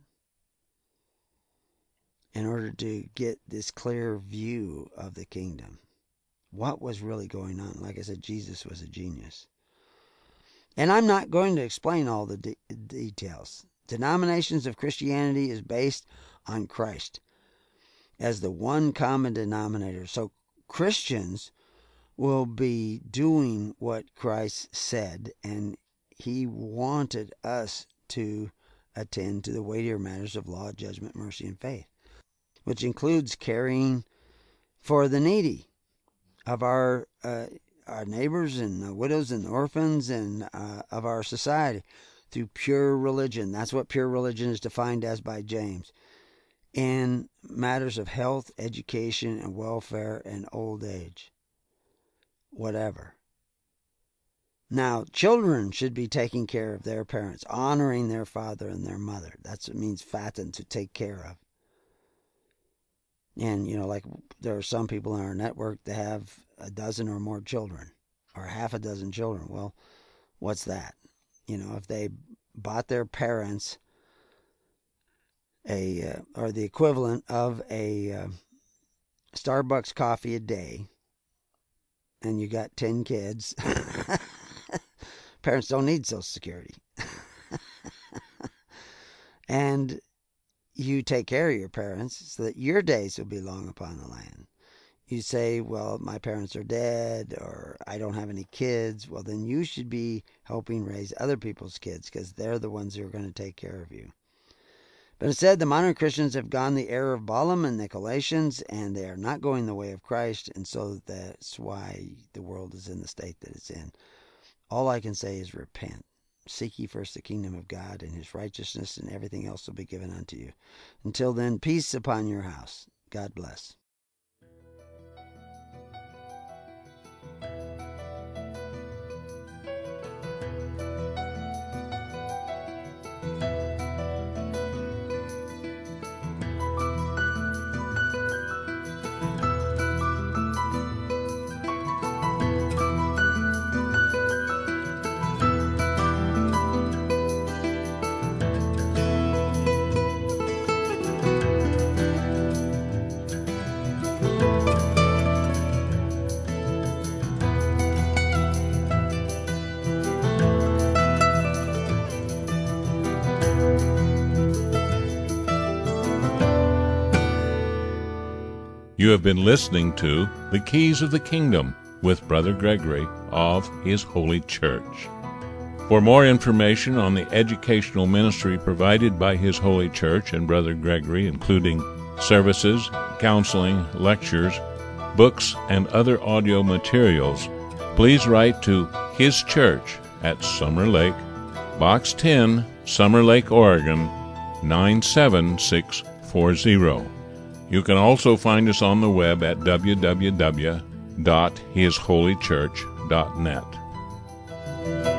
B: in order to get this clear view of the kingdom. What was really going on? Like I said, Jesus was a genius. And I'm not going to explain all the details. Denominations of Christianity is based on Christ as the one common denominator. So Christians will be doing what Christ said, and he wanted us to attend to the weightier matters of law, judgment, mercy, and faith, which includes caring for the needy of our neighbors and widows and orphans and of our society through pure religion. That's what pure religion is defined as by James. In matters of health, education, and welfare and old age. Whatever. Now, children should be taking care of their parents, honoring their father and their mother. That's what it means fatten, to take care of. And, like there are some people in our network that have a dozen or more children, or half a dozen children. Well, what's that? If they bought their parents or the equivalent of a Starbucks coffee a day, and you got 10 kids, parents don't need Social Security. And you take care of your parents so that your days will be long upon the land. You say, well, my parents are dead, or I don't have any kids. Well, then you should be helping raise other people's kids, because they're the ones who are going to take care of you. But instead, the modern Christians have gone the error of Balaam and Nicolaitans, and they are not going the way of Christ, and so that's why the world is in the state that it's in. All I can say is repent. Seek ye first the kingdom of God and his righteousness, and everything else will be given unto you. Until then, peace upon your house. God bless.
A: You have been listening to The Keys of the Kingdom with Brother Gregory of His Holy Church. For more information on the educational ministry provided by His Holy Church and Brother Gregory, including services, counseling, lectures, books, and other audio materials, please write to His Church at Summer Lake, Box 10, Summer Lake, Oregon, 97640. You can also find us on the web at www.hisholychurch.net.